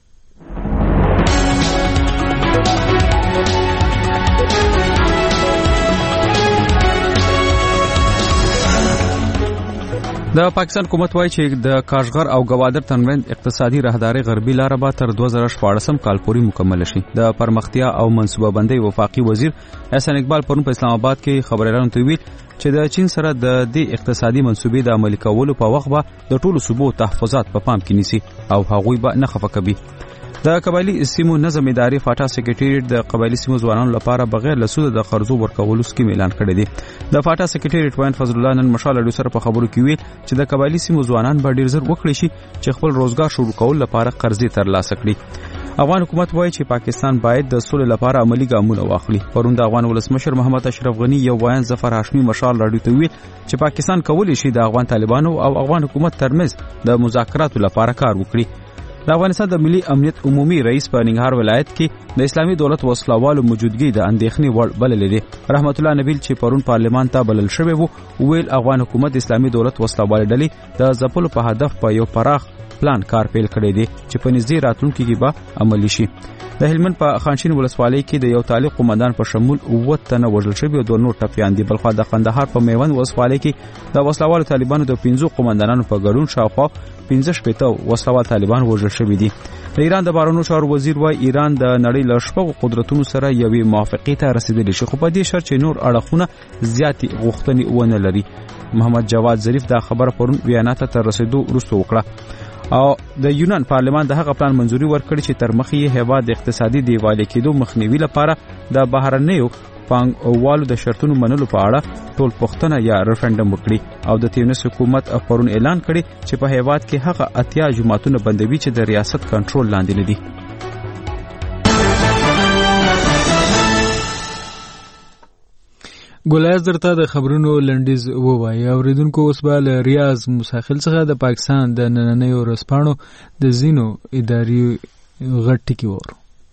E: د پاکستان حکومت وایي چې د کاشغر او گوادر ترمنځ اقتصادي راهداري غربي لار به تر 2014 کال پورې مکمل شي. د پرمختیا او منصوبه بندۍ وفاقي وزیر احسان اقبال پرون په اسلام آباد کې خبريالانو ته ویل چې د چین سره د دې اقتصادي منصوبې د عملي کولو په وخت به د ټولو صوبو تحفظات په پام کې نیسي او هغوی به نه خفه کوي. د قبایلی سیمو نظم اداري فاټا سکریټریټ د قبایلی سیمو ځوانانو لپاره بغیر له سود د قرضو ورکولو سکیم اعلان کړی دی. د فاټا سکریټریټ وایي فضل الله نن مشال اډو سره په خبرو کې ویل چې د قبایلی سیمو ځوانان به ډیر زر وکړي شي چې خپل روزګار شروع کول لپاره قرضې ترلاسه کړي. افغان حکومت وایي چې پاکستان باید د سولې لپاره عملی ګامونه واخلي. پرون د افغان ولسمشر محمد اشرف غنی یو وایي ظفر هاشمي مشال راډیو ته ویل چې پاکستان کولی شي د افغان طالبانو او افغان حکومت ترمنځ د مذاکراتو لپاره کار وکړي. د افغانستان د ملي امنیت عمومي رئیس په ننګرهار ولایت کې د اسلامي دولت وسلوالو موجودګي د اندېښنې وړ بللې ده. رحمت الله نبیل چې پرون پارلمان ته بلل شوی وو ویل افغان حکومت د اسلامي دولت وسلوال ډلې د ځپلو په هدف په یو پراخ پلان کار پیل کړی دی چې په نږدې راتلونکي کې به عملی شي. د هلمند په خانشین ولسوالۍ کې د یو طالب قومندان په شمول 9 تنه وژل شوي او 2 نور ټپیان دي. بلخوا د قندهار په میوند ولسوالۍ کې د وسلوالو طالبانو د 15 قومندانانو په ګډون شاوخوا 15 وسلوال طالبان وژل شوي دي. د ایران د بهرنیو چارو وزیر وايي ایران د نړۍ له شپږو قدرتونو سره یوې موافقې ته رسیدلی شي خو په دې شرط چې نور اړخونه زیاتې غوښتنې ونه لري. محمد جواد ظریف دا خبره پرون ویانا ته تر رسیدو وروسته وکړه او د یونان پارلمان د هغه پلان منځوري ورکړي چې تر مخې یې هیواد د اقتصادي دیوالې کېدو مخنیوي لپاره د بهرنیو پانګوالو د شرطونو منلو په اړه ټول پوښتنه یا ریفرندم وکړي. او د تیونس حکومت پرون اعلان کړي چې په هیواد کې هغه 80 جماعتونه بندوي چې د ریاست کنټرول لاندې نه دي. ګولایز درته د خبرونو لنډیز ووایي. اوریدونکو اوس به له ریاض مساخل څخه د پاکستان د نننیو ورځپاڼو د ځینو اداري غټ ټکي وورو.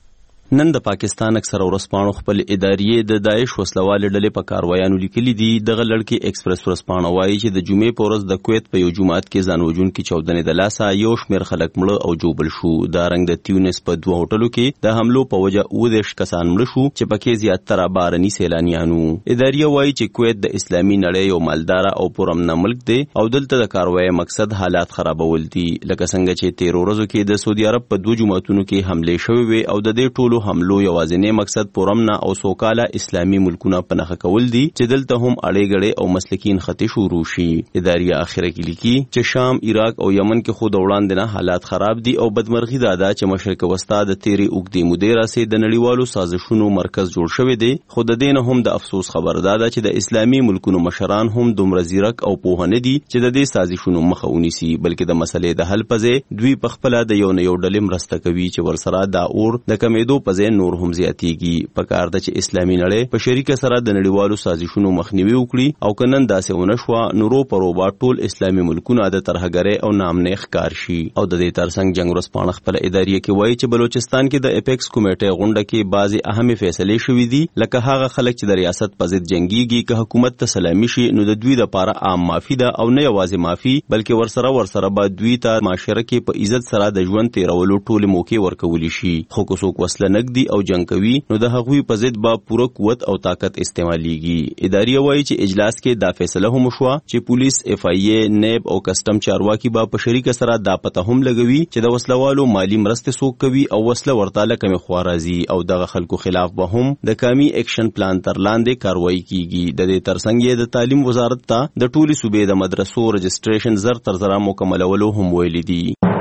D: نن د پاکستان اکثره ورځپاڼو خپل ادارې د داعش وسلوالې ډلې په کاروایانو لیکلي دي. دغه لړکي ایکسپریس ورځپاڼه وایي چې د جمعې په ورځ د کویت په یو جومات کې ځان وژونکي چاودنې د لاسه یو شمېر خلک مړه او جوبل شو. دارنګ د تیونس په 2 هوټلو کې د حملو په وجه 19 کسان مړه شو چې پکې زیاتره بهرني سیلانیانو. ادارې وایي چې کویت د اسلامي نړۍ یو مالدار او پرامن ملک دی او دلته د کاروای مقصد حالات خرابول دي. لکه څنګه چې 13 ورځو کې د سعودي عرب په 2 جوماتونو کې حملې شوې وي او د دې ټولو حملو یوازینی مقصد پرامن او سوکاله اسلامي ملکونه پنهخه کول دي چې دلته هم اړې غړې او مسلکین خطي شروع شي. ادارې اخره کې لیکي چې شام، عراق او یمن کې خود وړاندې نه حالات خراب دي او بدمرغي دا چې مشرق وسطا د تیری اوګدې مودې راسي د نړیوالو سازشونو مرکز جوړ شوی دی. خود دین هم د افسوس خبر ده چې د اسلامي ملکونو مشران هم دومره زیرک او پوهنه دي چې د دې سازشونو مخه ونیسي بلکې د مسلې د حل پځې دوی په خپل د یو نه یو ډلې مرسته کوي چې ورسره دا اور د کمیدو پځې نور هم زیاتیږي. پکار ده چې اسلامي نړۍ په شریکه سره د نړیوالو سازشونو مخنیوي وکړي او کنن داسې ونشوه نورو پروبا ټول اسلامي ملکونه د ترهګرۍ او نامنې ښکار شي. او د دې ترڅنګ جنگ ورځپاڼه خپل ادارې کې وایي چې بلوچستان کې د اپیکس کمیټې غونډه کې بعضي اهمې فیصلې شوې دي لکه هغه خلک چې د ریاست په ضد جنگيږي که حکومت ته سلامي شي نو د دوی لپاره عام معافي ده او نه یوازې معافي بلکې ورسره به دوی ته معاشره کې په عزت سره د ژوند تیرولو ټول موقع ورکول شي. خو که څوک وسله نګدي او جنگ کوي نو د هغوی په ضد به پوره قوت او طاقت استعماليږي. ادارې وایي چې اجلاس کې دا فیصله هم وشوه چې پولیس، اف آی ای، نیب او کسٹم چارواکي به په شریکه سره دا پته هم لګوي چې د وسلوالو مالی مرسته څوک کوي او وسله ورته لکه خوا راځي او دغه خلکو خلاف به هم د کامی ایکشن پلان تر لاندې کاروایی کیږي. د دې ترڅنګ د تعلیم وزارت ته د ټولي صوبې د مدرسو رجسټریشن زر تر زر مکملولو هم ویلي دي.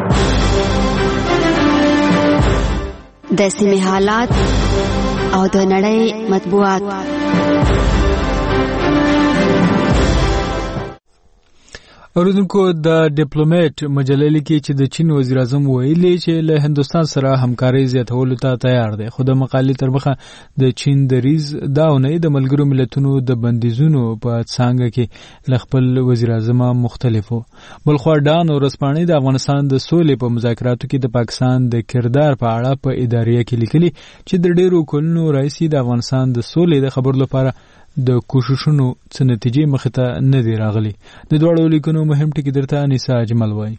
V: د سیمې حالات او د نړۍ مطبوعات.
E: اوریدونکو د ډیپلوماټ مجله لیکي چې د چین وزیر اعظم ویلي چې له هندستان سره همکاري زیاتولو ته تیار دی، خو د مقالې تر مخه د چین دریځ دا ونه د ملګرو ملتونو د بندیزونو په څانګه کې له خپل وزیر اعظم مختلفو. بلخوا ډان ورځپاڼې د افغانستان د سولې په مذاکراتو کې د پاکستان د کردار په اړه په اداریه کې لیکلي چې د ډیرو کلونو راهیسې د افغانستان د سولې د خبرو لپاره د کوششونو څه نتیجې مخې ته نه دي راغلي. د دواړو لیکنو مهم ټکي درته انیسا اجمل وایي.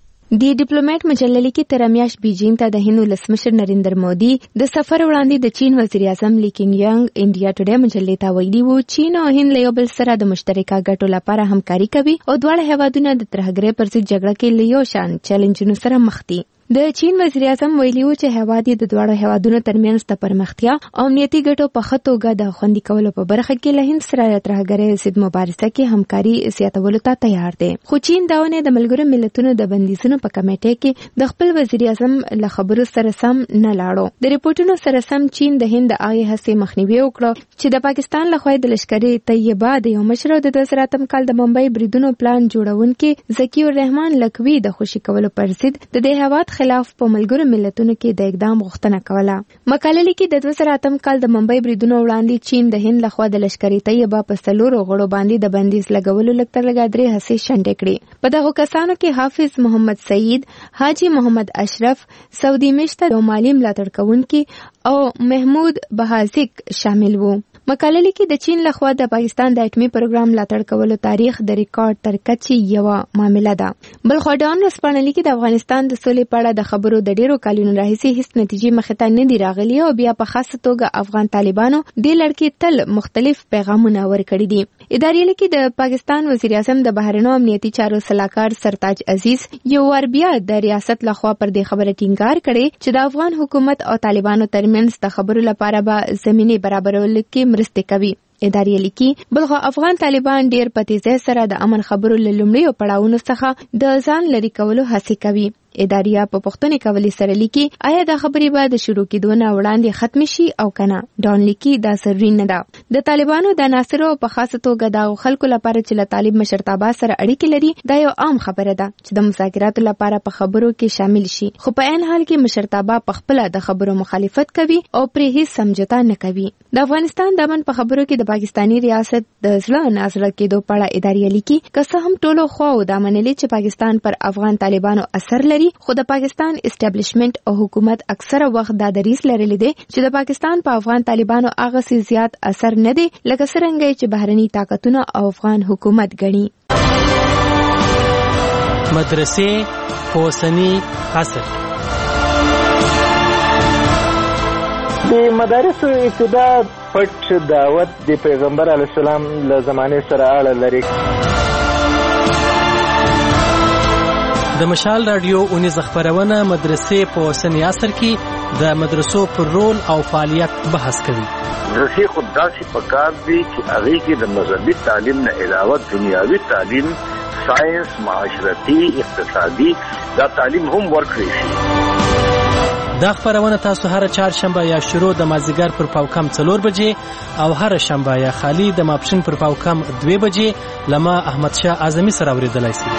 K: د ډیپلوماټ مجله لیکي تر میاشت بیجینګ ته د هند ولسمشر نریندر مودي د سفر وړاندې د چین وزیر اعظم لی کینګ انډیا ټوډے مجلې ته ویلي وو چین او هند له یو بل سره د مشترکه ګټو لپاره همکاري کوي او دواړه هیوادونه د ترهګرۍ پر ضد جګړه کې له یو شان چیلنجونو سره مخ دي. د چین وزیر اعظم ویلي وو چې هیواد د دواړو هیوادونو ترمنځ د پرمختیا او امنیتي ګټو په ښه توګه د خوندي کولو په برخه کې له هند سره د ترهګرۍ ضد مبارزه کې همکاري زیاتولو ته تیار دی. خو چین دا ونه د ملګرو ملتونو د بندیزونو په کمیټې کې د خپل وزیر اعظم له خبرو سره سم نه لاړو. د ریپورتونو سره سم چین د هند د هغې هڅې مخنیوي وکړه چې د پاکستان لخوا د لشکري طیبه د یو مشر د 2008 کال د بمبئی بریدونو پلان جوړونکي ذکی الرحمن لکوي د خوشي کولو پر ضد د دې هیواد خلاف په ملګرو ملتونو کې د اقدام غوښتنه کوله. مقاله لیکي د 2008 کال د بمبئی بریدونو وړاندې چین د هند لخوا د لشکري طیبه په 4 غړو باندې د بندیز لګولو لږ تر لږه 3 هڅې شنډې کړې. په دغو کسانو کې حافظ محمد سعید، حاجی محمد اشرف، سعودي مشته او مالی ملاتړ کوونکي او محمود بهازیک شامل وو. مقاله لیکي د چین لخوا د پاکستان د اټومي پروګرام ملاتړ کولو تاریخ د ریکارډ تر کچې یو معامله ده. بل خو ډان ورځپاڼه لیکي د افغانستان د سولې په اړه د خبرو د ډیرو کلونو راهیسې هیڅ نتیجې مخې ته نه دي راغلي او بیا په خاصه توګه افغان طالبانو دې لړ کې تل مختلف پیغامونه ورکړي دي. ادارې لیکي د پاکستان وزیر اعظم د بهرنیو امنیتي چارو سلاکار سرتاج عزیز یو ور بیا د ریاست لخوا پر دې خبره ټینګار کړي چې د افغان حکومت او طالبانو ترمنځ د خبرو لپاره به زمینه برابرول کې مرسته کوي. ادارې لیکي بلخو افغان طالبان ډیر په تیزۍ سره د امن خبرو له لومړیو پړاوونو څخه د ځان لرې کولو هڅې کوي. اداریا په پښتني کولې سره لیکي آیا دا خبرې به د شروع کېدو نه وړاندې ختم شي او کنه. ډان لیکي دا ضروري نه ده. د طالبانو د عناصرو په خاصه توګه د خلکو لپاره چې له طالب مشرتابه سره اړیکې لري دا یو عام خبره ده چې د مذاکراتو لپاره په خبرو کې شامل شي، خو په عین حال کې مشرتابه په خپل د خبرو مخالفت کوي او پرې هیڅ سمجھوتا نه کوي. د افغانستان د امن په خبرو کې د پاکستانی ریاست د ځړه نازړه کېدو په اړه ادارې لیکي که څه هم ټولو خواو دا منلي چې پاکستان پر افغان طالبانو اثر لري، خو د پاکستان اسټابلیشمنت او حکومت اکثره وخت دا دریځ لرلی دی چې د پاکستان په افغان طالبانو هغه څه زیات اثر نه دی لکه څرنګه چې بهرني طاقتونه او افغان حکومت ګڼي.
B: مدرسې په اوسني عصر
F: د مدارسو ابتدا پټ دعوت د پیغمبر علیه السلام له زمانې سره اړه لري.
B: د مشال رادیو اونیز خبرونه مدرسې په اوسني عصر کې د مدرسو پر رول او فعالیت بحث کوي.
U: مدرسې خود داسې پکار دي چې هغې کې د مذهبي تعلیم نه علاوه دنیاوي تعلیم، ساینس، معاشرتي، اقتصادي دا تعلیم هم ورکړی شي.
B: دا خبرونه تاسو هر چهارشنبه یا شروع د مازدیګر پر پاوکم 4 بجې او هر شنبه یا خالی د ماپښین پر پاوکم 2 بجې لما احمد شاه اعظمي سره اوریدلای شئ.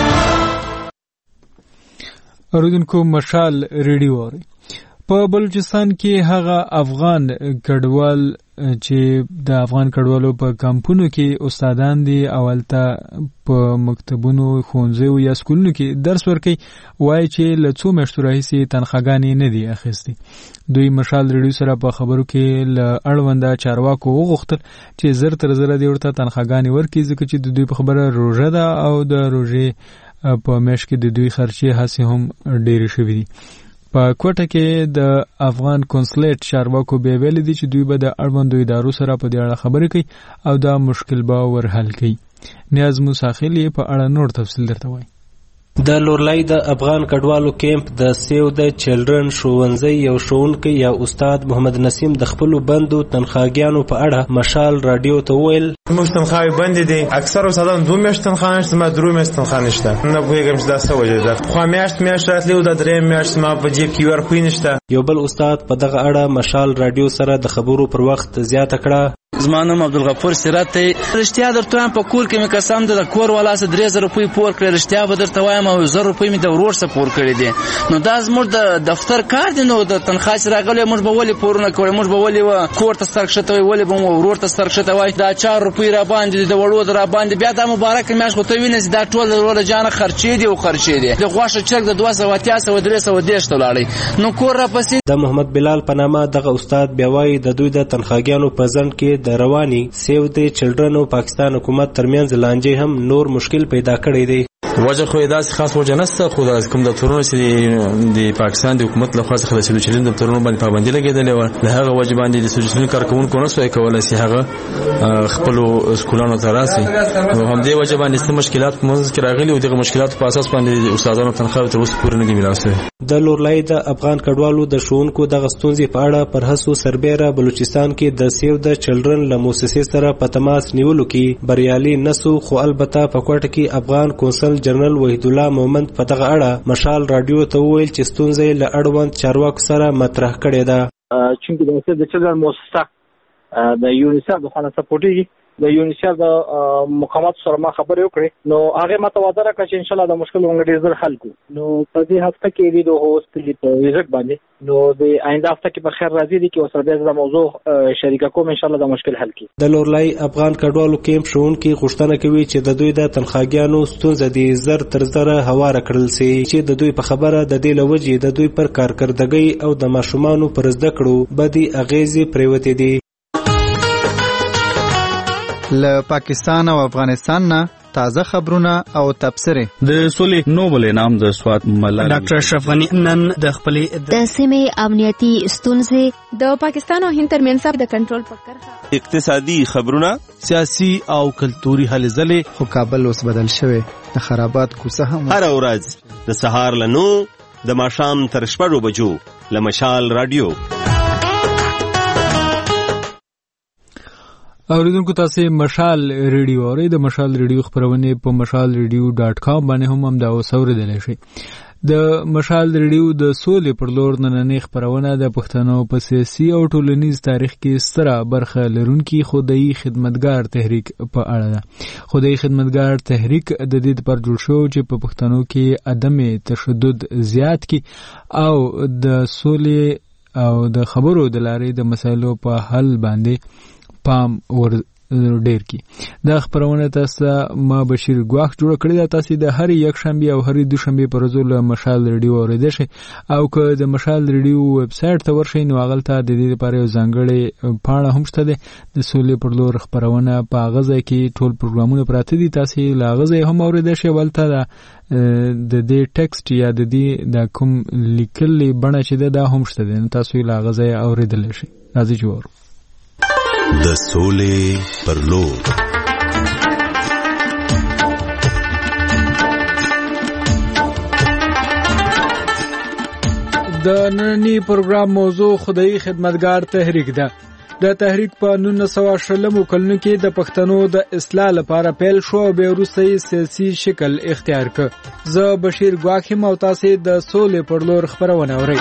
E: اوریدونکو مشال ریډیو اوري. په بلوچستان کې هغه افغان کډوال چې د افغان کډوالو په کمپونو کې استادان دي اولته په مکتبونو، ښوونځیو یا سکولونو کې درس ورکوي وایي چې له څو میاشتو راهیسې تنخواګانې نه دي اخیستې. دوی مشال ریډیو سره په خبرو کې له اړونده چارواکو وغوښتل چې زر تر زره دې ورته تنخواګانې ورکړي ځکه چې د دوی په خبره روژه ده او د روژې په میاشت کې د دوی خرچې هسې هم ډېرې شوي دي. په کوټه کې د افغان کنسولیټ چارواکو بیا ویلي دي چې دوی به د اړوندو ادارو سره په دې اړه خبرې کوي او دا مشکل به ورحل کوي. نیاز موسی خیل په اړه نور تفصیل درته وایي.
B: د لورلای د افغان کډوالو کیمپ د سیو د چلډرن ښوونځي یو ښوونکی یا استاد محمد نسیم د خپلو بندو تنخواګانو په اړه مشال رادیو ته وویل
H: موږ تنخواوې بندې دي، اکثر استادان 2 میاشتې تنخوا نشته، ما 3 میاشتې تنخوا نشته. نه پوهېږم چې دا څه وجه ده. پخوا میاشت راتلې وه، دا 3 میاشتې ما په جیب کې ورکوي نشته.
B: یو بل استاد په دغه اړه مشال رادیو سره د خبرو پر وخت زیاته کړه
J: زما نوم عبدالغفور سیرت دی. رښتیا درته وایم په کور کې مې قسم ده د کور والا څه 3000 روپۍ پور کړی. رښتیا به درته وایم او 1000 روپۍ مې د ورور څخه پور کړی دي. نو دا زموږ د دفتر کار دی. نو د تنخوا چې راغلی موږ به ولې پورونه کوئ؟ موږ به ولې کور ته سر کښته وای؟ ولې به مو ورور ته سر کښته وای؟ دا 4 روپۍ را باندې د وړو را باندې بیا دا مبارک میاشت خو ته وینې چې دا ټول د وروره جانه خرچې دي او خرچې دي. د غوښه چرګ د 200 ته لاړی. نو کور را پسې
B: د محمد بلال په نامه دغه استاد بیا وایي د دوی د تنخواګانو په ځنډ کې د رواني سیو د چلډرن او پاکستان حکومت ترمنځ لانجې هم نور مشکل پیدا کړی دی.
N: وجه خو داسې خاص وجه نشته، خو د کوم دفترونو چې د پاکستان د حکومت لخوا څخه د سیلو چلین دفترونو باندې پابندي لګېدلې وه، د هغه وجه باندې د سیلو چلین کارکوونکو نه سوی کولی چې هغه خپلو سکولانو ته راسي. نو همدې وجه باندې څه مشکلات په منځ کې راغلي او دغه مشکلاتو په اساس باندې د استادانو تنخواوې تر اوسه پورې نه دي میلاو سوی.
B: د لورلای د افغان کډوالو د ښوونکو دغه ستونزې په اړه پر هڅو سربیره بلوچستان کې د سیو د چلډرن له مؤسسې سره په تماس نیولو کې بریالي نسو، خو البته په کوټه کې افغان کونسل جنرال وحید الله مومند په دغه اړه مشال رادیو ته وویل چې ستونزه له اړوند چارواکو سره مطرح کړې ده.
F: چونکې د سیو د چلډرن مؤسسه د یونیسف د خانه سپورټي د یونیسف د مقامات سره ما خبرې وکړې، نو هغه ماته وعده راکړه چې ان شاء الله د مشکل موږ ډېر زر حل کوو. نو په دې هفته کې د هوست په ویزټ باندې نو د آینده هفته کې په خیر راځي دي چې وسره د موضوع شریکه کوم ان شاء الله د مشکل حل کړي.
B: د لورلای افغان کډوالو کیمپ ښوونکي غوښتنه کوي چې د دوی د تنخواګانو ستونزه د زر تر زره هواره کړل سي، چې د دوی په خبره د دې لوجې د دوی پر کارکردګۍ او د ماشومانو پر زده کړو بدی اغیزې پریوتې دي.
P: له پاکستان او افغانستان نه تازه خبرونه او تبصرې.
A: د سولې نوبل انعام د سوات ملالۍ
C: ډاکټر اشرف غنی نن د خپلې
V: د سیمې امنیتي ستونزې
K: د پاکستان او هند ترمنځ د کنټرول په کرښه،
D: اقتصادي خبرونه،
P: سیاسي او کلتوري هلې ځلې. خو کابل اوس بدل شوی، د خرابات کوڅه هم
D: هر ورځ د سهار له 9 د ماښام تر 6 بجو له مشال رادیو.
E: اوریدونکو تاسو مشال ریډیو اورئ. د مشال ریډیو خبرونه په mashalradio.com باندې هم دا اوسوریدل شي. د مشال ریډیو د سولې پر لور نننۍ خبرونه د پښتنو په سیاسي او ټولنیز تاریخ کې ستره برخه لرونکي خدای خدمتګار تحریک په اړه ده. خدای خدمتګار تحریک د دې پر جوړ شو چې په پښتنو کې عدم تشدد زیات کی او د سولې او د خبرو د لارې د مسایلو په حل باندې پام ور ډیر کی. دا خبرونه تاسو ما بشیر ګواخ جوړ کړی دا تاسو د هر یک شنبه او هر دوشنبه پر ورځ له مشال ریډیو اوریدل شي، او که د مشال ریډیو ویب سټ ته ورشئ نو هغه ته د دې لپاره یو ځانګړی پاڼه هم شته ده د سولې پر لور خبرونه په غزه کې ټول پروګرامونه پراته دي. تاسو لا غزه هم اوریدل شي، ولته د دې ټیکسټ یا د دې د کوم لیکلي بڼه چې ده هم شته ده، تاسو لا غزه اوریدل شي. راځي جوړ
I: د سولې پر لور.
E: د نننی پروګرام موضوع خدای خدمتګار تحریک ده. د تحریک په 1920 کلونو کې د پښتنو د اصلاح لپاره پیل شو او به وروسته سیاسي شکل اختیار کړ. زه بشیر ګواخیم او تاسو د سولې پر لور خبرونه اورئ.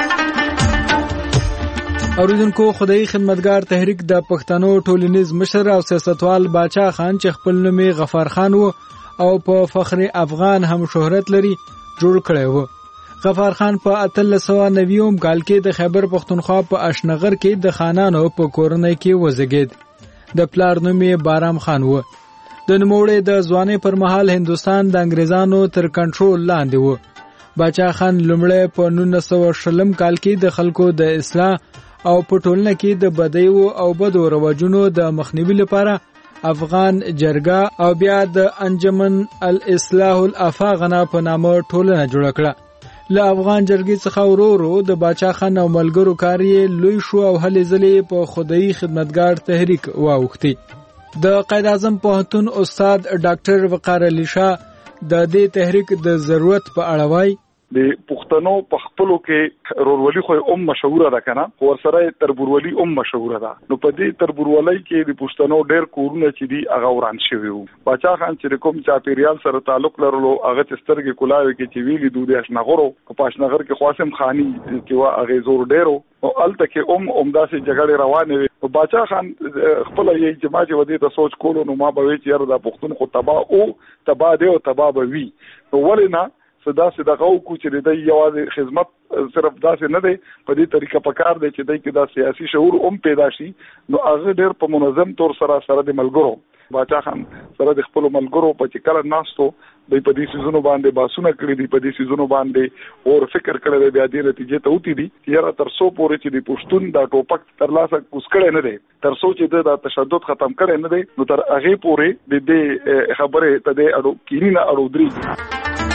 E: اوریدونکو خدای خدمتګار تحریک د پښتنو ټولنیز مشر او سیاستوال باچا خان چې خپل نوم غفار خان وو او په فخر افغان هم شهرت لري جوړ کړی وو. غفار خان په 1390 کال کې د خیبر پختونخوا په اشنغر کې د خانانو په کورنۍ کې وزګید. د پلار نوم بارام خان وو. د نوموړي د ځوانۍ پر مهال هندستان د انګریزانو تر کنټرول لاندې وو. باچا خان لومړی په 1920 کال کې د خلکو د اصلاح او په ټولنه کې د بدیو او بدو رواجونو د مخنیوي لپاره افغان جرګه او بیا د انجمن الاصلاح الافاغنا په نامه ټولنه جوړ کړه. له افغان جرګې څخه ورو د باچا خان او ملګرو کار یې لوی شو او هلې ځلې په خدای خدمتګار تحریک واوښتي. د قائد اعظم پوهنتون استاد ډاکټر وقار علي شاه د دې تحریک د ضرورت په اړه وایي.
O: د پښتنو په خپلو کې رورولي خو مشهوره ده کنه ورسره تربورولي مشهوره ده نو په دې تربورولۍ کې د پښتنو ډېر کورونه چې دي هغه وران شوي وو باچا خان چې کوم چاپیریال سره تعلق لرلو هغه سترګې کولاوي کې چې ویلي دوی اشنغورو په پاشنغر کې قاسم خانی چې وا هغه زور ډېرو او الته کې داسې جګړې روانې وي او باچا خان خپل یې جما چې ودی ته سوچ کولو نو ما به چې یاره د پښتون خو تبا دی او تبا به وي نو ولې نه صدا غو کو چې د یوازې خدمت صرف داسې نه دی په دې طریقه پکار دی چې د دا سیاسي شعور پیدا شي نو هغه ډېر په منظم تور سره د ملګرو باچا خان سره د خپل ملګرو په چې کله ناستو د په دې سيزونو باندې باسونه کړی دي په دې سيزونو باندې اور فکر کړی دی بیا دې نتیجې ته وتی دي چې را تر څو پورې چې د پښتون دا ټوپک تر لاسه کوسکړی نه دی تر څو چې د تشدد ختم کړي نه دی نو تر هغه پورې د دې خبره ته د اړو کینې نه اړو دري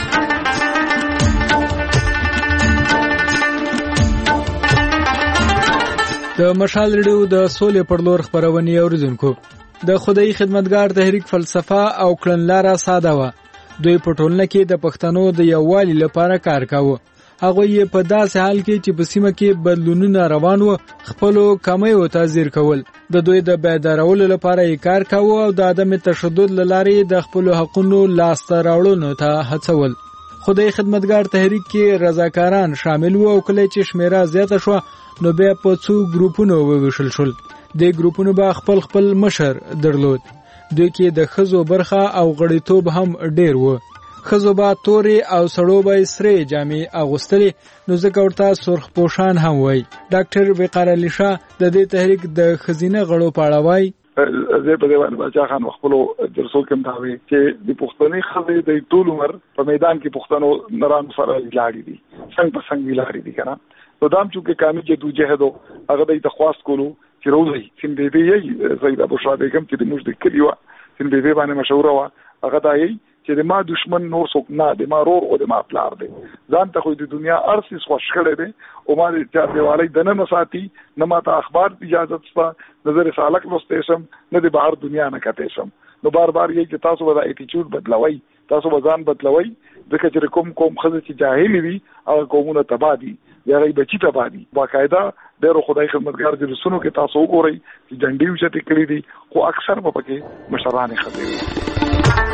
E: د مشال ریډیو د سولې پر لور خبرونه اوریدونکو د خدای خدمتګار تحریک فلسفه او کړنلاره ساده و دوی په ټولنه کې د پښتنو د یووالي لپاره کار کاوه هغه یې په داسې حال کې چې په سیمه کې بدلونونه روان و خپل کمی او تازیر کول د دوی د بیدارولو لپاره یې کار کاوه او د عدم تشدد لارې د خپل حقوقو لاسته راوړلو ته هڅول خدای خدمتګار تحریک کې رضاکاران شامل وو او کله چې شمیره زیاته شو نو بیا په څو ګروپونو وویشل شول د ګروپونو به خپل مشر درلود دوی کې د خزو برخه او غړیتوب هم ډیر وو خزو با توري او سړو به سره جامې اغوستلې نو ځکه ورته سرخ پوشان هم وای ډاکټر وقار علي شاه د دې تحریک د خزینه غړو پاړه وای
O: زه په دې باندې باچا خان خپل درسو کوم دا وی چې د پښتني خزې د ټول عمر په میدان کې پښتنو نران سره لاړې دي څنګه په څنګه لاړې دي کنه نو دام چې کامل جدو جهدو هغه د تخواست کولو چې روزي سین بیبي یې زید ابو شاه بیگم چې د موږ د کلیو سین بیبي باندې مشهور و هغه دا یې چې د ما دشمن نور څوک نه د ما رور او د ما پلار دی ځان ته خو د دنیا ارسیس خوش کړي دي او ما د دیوالۍ د نه مساتی نه ما ته اخبار اجازه ستا نظر سالک لوستېسم نه د بهر دنیا نه کته سم نو بار یې چې تاسو ودا اټیټیوډ بدلوي تاسو وزن بدلوي ځکه چې کوم خزه چې جاهلی وي او قومونه تبادي یا غي بچی تبادي باقاعده ډېر خدای خدمتګار دي رسونو کې تاسو وګورئ چې جنډي وشته کړی دي خو اکثر په پکې مشران خبرې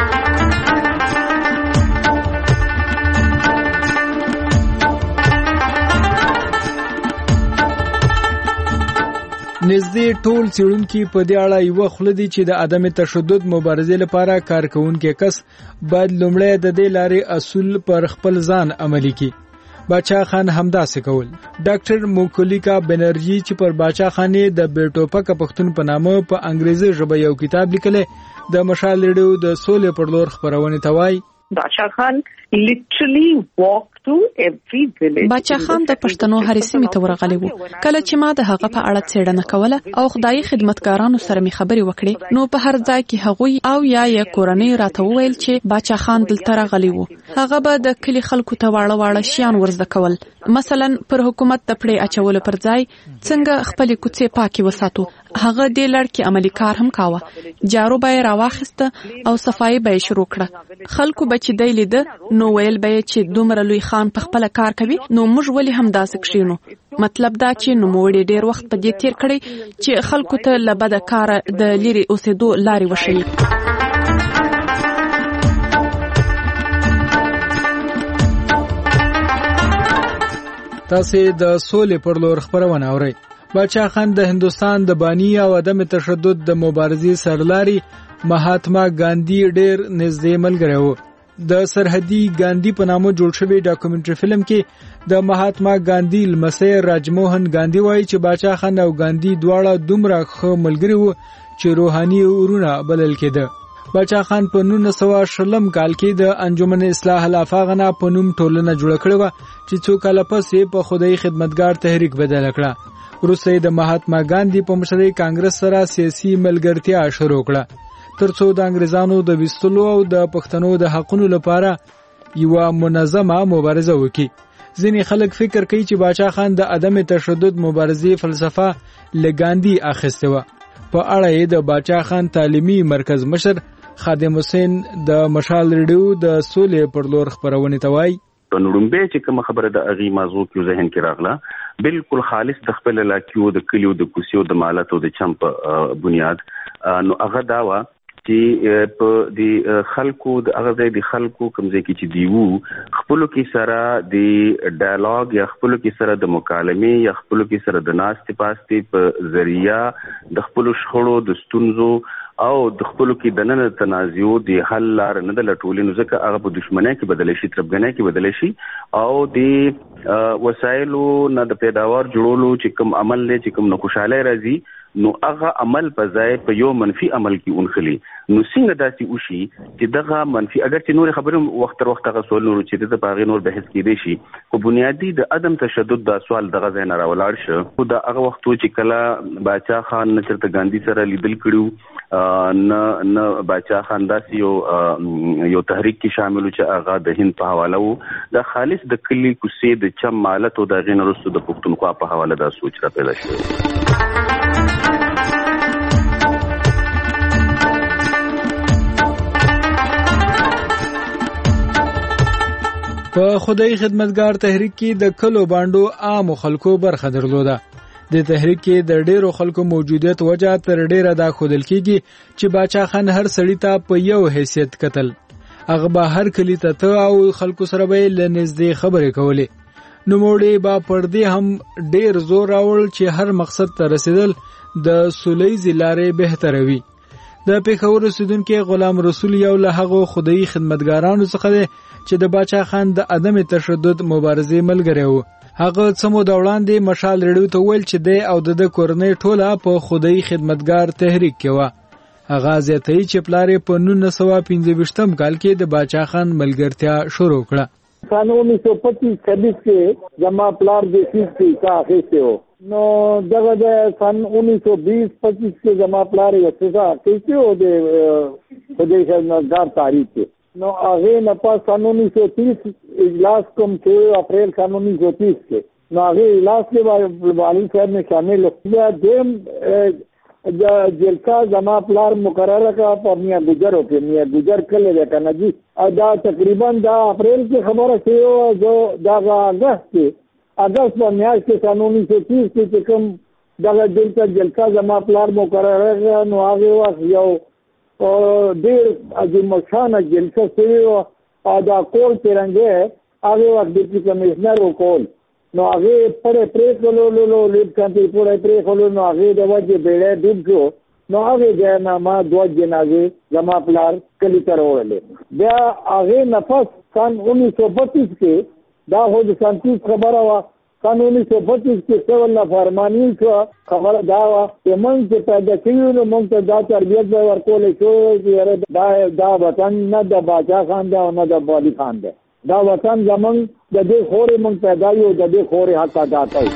E: نږدې ټول څېړونکي په دې اړه یو خلدي چې د عدم تشدد مبارزې لپاره کار کوونکي کس باید لومړی د دې لارې اصول پر خپل ځان عملي کړي باچا خان همداسې کول ډاکټر موکولیکا بنرجی چې پر باچا خانې د بیټوپک پښتون په نامه په انګریزي ژبه یو کتاب لیکلی د مشال ریډیو د سولې پر لور خبرونه توای
Q: باچا خان literally walked to every village.
S: باچا خان د پښتنو هرې سیمې ته ورغلی و. کله چې ما د هغه په اړه څېړنه کوله او خدای خدمتګارانو سره می خبرې وکړې نو په هر ځای کې هغوی او یا کورنۍ راته وویل چې باچا خان دلته راغلی و. هغه به د کلی خلکو ته واړه شیان ورزده کول. مثلا پر حکومت د پړې اچولو پر ځای څنګه خپل کوڅې پاکي وساتو. هغه دې لړ کې عملی کار هم کاوه. جارو به راواخسته او صفایي به شروع کړه. خلکو به چې دی لیده نو ویل به چې دومره لوی خان په خپل کار کوي نو موږ ولې هم داسې کښینو. مطلب دا چې نو موږ ډیر وخت په دې تیر کړی چې خلکو ته له بده کار د لری اوسېدو لارې وښیي.
E: تاسو د سولې پر لور خبرونه اورئ. باچا خان د هندستان د بانی او عدم تشدد د مبارزې سرلاري مهاتما ګاندھی ډیر نږدې ملګری و. د سرحدي ګاندھی په نامه جوړ شوی ډاکومنټري فلم کې د مهاتما ګاندھی لمسی راجموهن ګاندھی وایي چې باچا خان او ګاندھی دواړه دومره ښه ملګري وو چې روحاني ورونه بلل کېده. باچا خان په 1920 کال کې د انجمن اصلاح الافاغنا په نوم ټولنه جوړ کړې و چې څو کال پس په خدای خدمتګار تحریک بدل کړه. وروسته د مهاتما ګاندھی په مشرۍ کانګرس سره سیاسي ملګرتیا شروع کړه ترڅو د انګریزانو د وستلو او د پښتنو د حقوقو لپاره یو منظمه مبارزه وکړي. ځینې خلک فکر کوي چې باچا خان د عدم تشدد مبارزې فلسفه لګاندھی اخیسته و. په اړه یې د باچا خان تعلیمي مرکز مشر خادم حسین د مشال ریډیو د سولې پر لور خبرونه توای
G: په نړمبه چې کوم خبره د اغي موضوع کې ذهن کې راغله بالکل خالص د خپل علاقې د کلیو د کوسیو د مالاتو د چمپ بنیاد نو هغه داوا چې په د خلکو د هغه د خلکو کوم ځای کې چې دیو خپل کې سره د ډایالوګ یا خپل کې سره د مکالمې یا خپل کې سره د ناستې پاستې په ذریعہ د خپل شخړو د ستونزو او د خپل کې د نن تنازعو د حل لار نه د لټولینو ځکه هغه په دښمنۍ کې بدل شي تربګنۍ کې بدل شي او د وسایلو نه د پیداوار جوړولو چې کوم عمل لري چې کوم نه خوشاله راځي نو هغه عمل په ځای په یو منفي عمل کې اونخلي نو څنګه داسې وشي چې دغه منفي اگر چې نور خبرې وخت تر وخت هغه سوال نور چې د باغې نور بحث کېدی شي خو بنیادی د عدم تشدد دا سوال دغه ځای نه راولاړ شو خو دا هغه وخت چې کله باچا خان چرته ګاندھی سره لیدل کړو نه باچا خان داسې یو تحریک کې شامل چې هغه د هند په حواله وو دا خالص د کلی کوسې د چم مالت او د غینرستو د پښتونخوا په حواله دا سوچ را پیدا شو
E: په خدای خدمتګار تحریک کې د کلو باندو عام خلکو برخه درلوده د تحریک کې د ډیرو خلکو موجودیت وجه تر ډیره دا خودل کېږي چې باچا خان هر سړی ته په یو حیثیت قتل هغه به هر کلی ته او خلکو سره به لنږدې خبرې کولې نو موړي با پردې هم ډیر زور راول چې هر مقصد ته رسیدل د سولې زلارې بهتره وي د پیښور اوسیدونکو غلام رسول یو له هغه خدای خدمتګارانو څخه دی چې د باچا خان د عدم تشدد مبارزې ملګری وو هغه څمو د وړاندې مشال ریډیو ته ویل چې د او د کورنۍ ټوله په خدای خدمتګار تحریک کې و هغه زیاتې چې پلارې په 1925 کال کې د باچا خان ملګرتیا شروع کړه
M: سال 1925 کې جما پلار د سیستي کا اخیسته و نو دغه د سن 1920-25 کې جما پلار یې څه اخیسته و د خدای خدمتګار تاریخ کې نو هغه نه پاس سن 1930 اجلاس کوم چې اپریل سن 1930 کې نو هغه اجلاس کې والی صاحب نے شامل کیا دیم جلسہ جما پلار مقرره کا په میاں گجر کې میاں گجر کله ده کنه جی دا تقریبا دا اپریل کې خبره شوی جو دا اگست په میاشت کې سن 1930 کې کوم دا جلسہ جما پلار مقرره نو هغه وخت یو ډیر عظیم شان جلسه شوی او دا کول پیرنګه هغه وخت د کمشنر وکول نو هغه پرې کولو لیډ کانټي پرې کولو نو هغه د وجه بیړې ډوب شو نو هغه جنامه دوه جنازې جما پلار کلی تر وړلې بیا هغه نفس سن 1932 کې دا هو د سنتي خبره وا سن 1925 کې څول فرمانی شو خبره دا وا چې موږ چې پیدا کیو نو موږ ته دا تربیت به ورکول شو چې دا وطن نه د باچا خان دا نه د والی خان دا دا وطن زمون د دې خورې موږ پیدا یو د دې خورې حق ادا کوو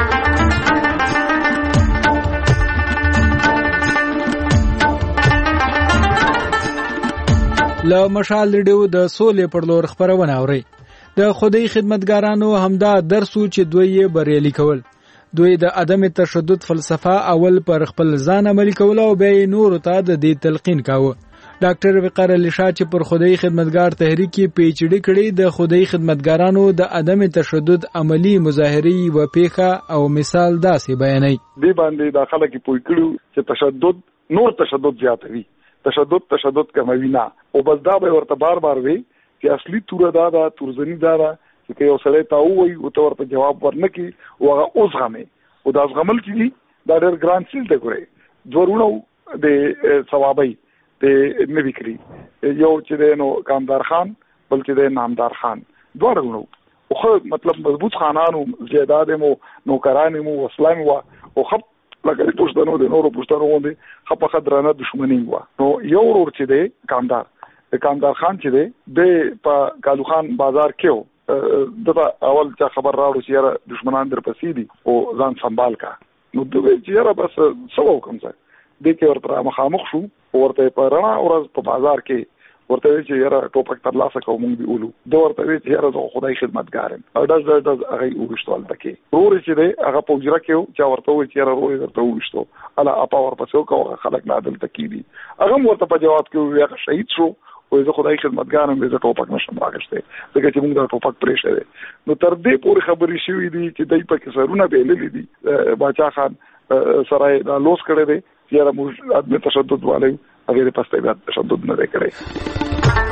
E: له مشال ریډیو د سولې پر لور خبرونه اوري د خدای خدمتګارانو همدا درسو چې دوی بریالي کول دوی د عدم تشدد فلسفه اول پر خپل ځان عملي کول او به نور ته د دې تلقین کاوه ډاکټر وقار علي شاه چې پر خدای خدمتګار تحریک کې پی ایچ ډی کړی د خدای خدمتګارانو د عدم تشدد عملی مظاهري و پیښه او مثال داسې بیانوي
O: دی باندې داخله کې پوي کړو چې تشدد نور تشدد زیاتوي تشدد کموي نه او بس دا به ورته بار بار وي چې اصلي توره دا تورزنی دا چې یو سړی ته وایي او ته ورته جواب ورنکي او هغه اوس غمه او دا غمل چې دا ډېر ګران سیل دی ګوري ضرورو د ثوابي ته نوی کړی یو چې نو کامدار خان بل چې د نامدار خان دوه نو خو مطلب مضبوط خانانو زیاداد مو نوکران مو وسلام وا او خپ لکه پښتنو د نورو پښتنو باندې خپ خدرانه دښمنی وا نو یو ورور چې دی کامدار خان چې دی د په کالو خان بازار کې دغه اول چې خبر راوړو چې یاره دښمنان در پسې دي او ځان سنبال کا نو دوی چې یاره بس سو کوم څه د کې ورته مخامخ شو ورته په رڼا ورځ په بازار کې ورته چې یاره ټوپک تر لاسه کوم موږ دی اولو دوی ورته چې یاره زه خدای خدمتګار یم او داس هغه وګشتول تکي ورور چې دی هغه په وجره کې چې ورته وي چې یاره ورور ورته وګشتو الا اپا ورپسې کوه خلک نه عدل تکي دي هغه ورته په جواب کې هغه شهید شو وې زه خدای خدمتګار هم زه ټوپک نشم راغشته ځکه چې موږ دا ټوپک پرې شه نو تر دې پورې خبرې شوې دي چې دای په کې سرونه بیللې دي باچا خان سره دا لوس کړی دی چې موږ ادمه تشدد والے هغه په پسته بیا تشدد نه کړی.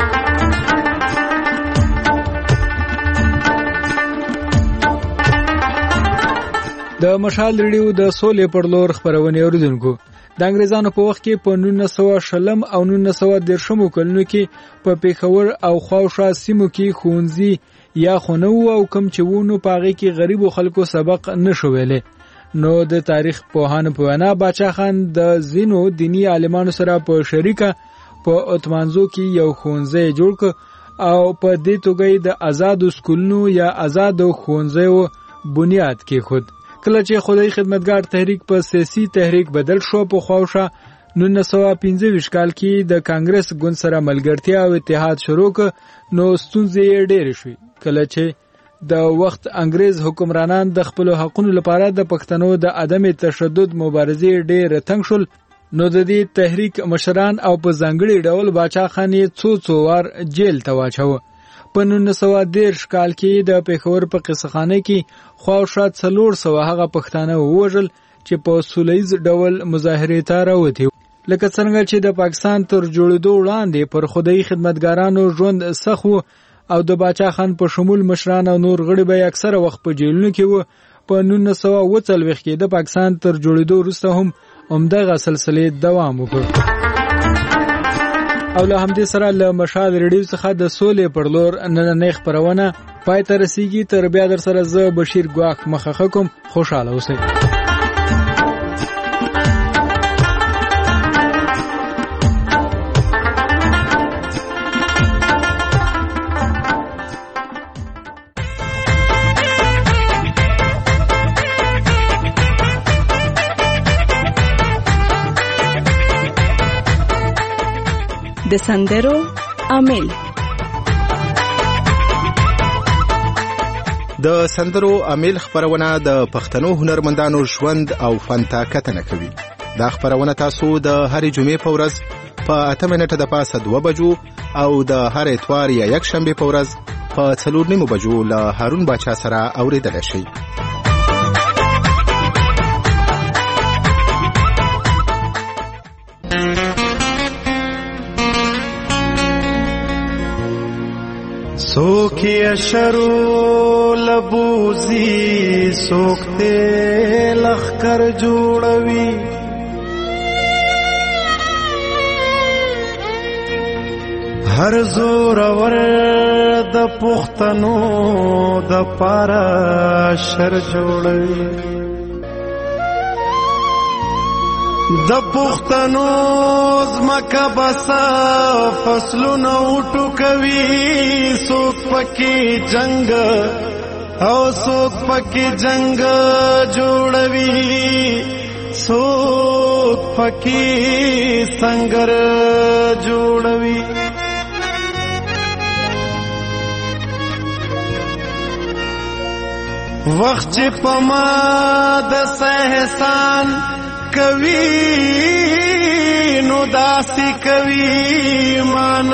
E: د مشال ریډیو د سولې پر لور خبرونه اوریدونکو د انګریزانو په وخت کې په 1900 او 1910 کلونو کې په پیښور او خواوشا سیمو کې خونځي یا خونو او کم چوونو پاغي کې غریبو خلکو سبق نشو ویلې نو د تاریخ پوهانو په وینا باچا خان د زینو دینی عالمانو سره په شریکه په اتمانزو کې یو خونځي جوړ ک او په دې توګه د آزاد سکولونو یا آزاد خونځیو بنیاد کې خود کله چې خدای خدمتګار تحریک په سیاسي تحریک بدل شو په خواوشا 1915 کال کې د کانګرس ګوند سره ملګرتیا او اتحاد شروع ک نو ستونزې ډېرې شوې کله چې د وخت انګريز حکمرانان د خپل حقوقو لپاره د پښتنو د عدم تشدد مبارزې ډېر تنګ شول نو د دې تحریک مشران او په ځانګړي ډول باچا خان یې څو وار جیل ته واچو په 1910 کال کې د پیښور په قصخانه کې خواوشا 400 هغه پښتانه ووژل چې په سولهیز ډول مظاهره ته راوتی لکه څنګه چې د پاکستان تر جوړېدو وړاندې پر خدای خدمتګارانو ژوند سخت او د باچا خان په شمول مشران او نور غړي به اکثره وخت په جیلونو کې وو په 1940 کې د پاکستان تر جوړېدو وروسته هم همدغه سلسله دوام وکړ او له همدې سره له مشال ریډیو څخه د سولې پر لور نننۍ خبرونه پای ته رسیږي تر بیا در سره زه بشیر ګواک مخه کوم خوشاله اوسئ.
L: د سندرو عامل
R: د سندرو عامل خبرونه د پښتنو هنرمندانو ژوند او فن ته کتنه کوي. دا خبرونه تاسو د هرې جمعې په ورځ په 8 منټه د پاسه 2 بجو او د هر اتوار یا یک شنبه په ورځ په 4:30 بجو له هارون باچا سره اوریدل شي.
T: سوکی اشرو لبوزی سوکتے لخکر جوڑوی هر زور ور د پختنو د پارا شر جوړوي د پختنو زمکه بسا فصلونه وټو کوي سوک پکې جنگ او سوک پکې جنگ جوړوي سوک پکې سنگر جوړوي وخت چې پما د سهسان کوي نو داسي کوي مان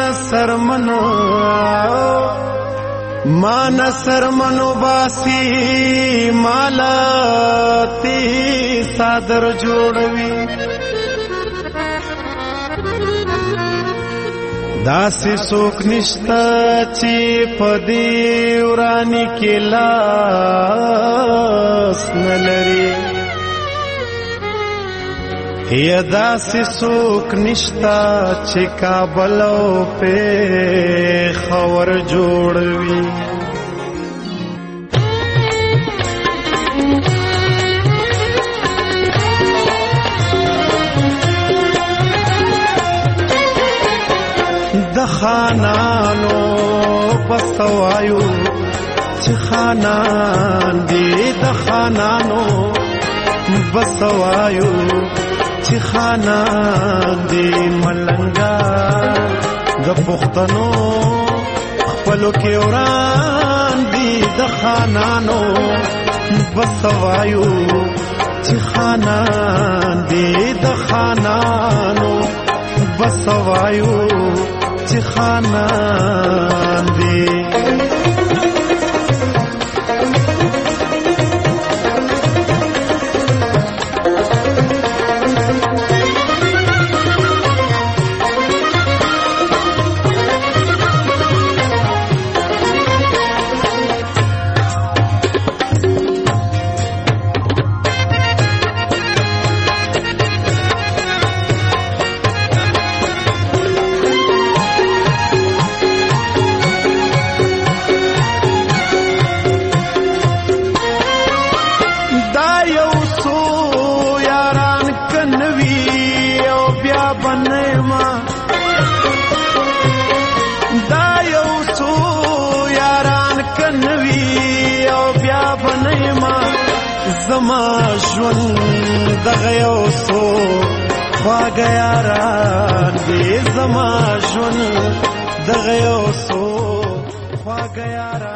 T: سرمنو باسي مالا تی صادر جوړوي داسي سوک نشتا چې پدی ورانی کې لاس نلري یا داسې څوک نشتا چې کابل او پېښور جوړوي د خانانو بسوایو چې خانان دي د خانانو بسوایو چې خانان دی ملنګا د پښتنو خپلو کې وران دی د خانانو بسوایو چې خانان دی د خانانو بسوایو چې چې خانان دي زما ژوند دغه یو څو خواږه یاران دي زما ژوند دغه یو څو خواږه یاران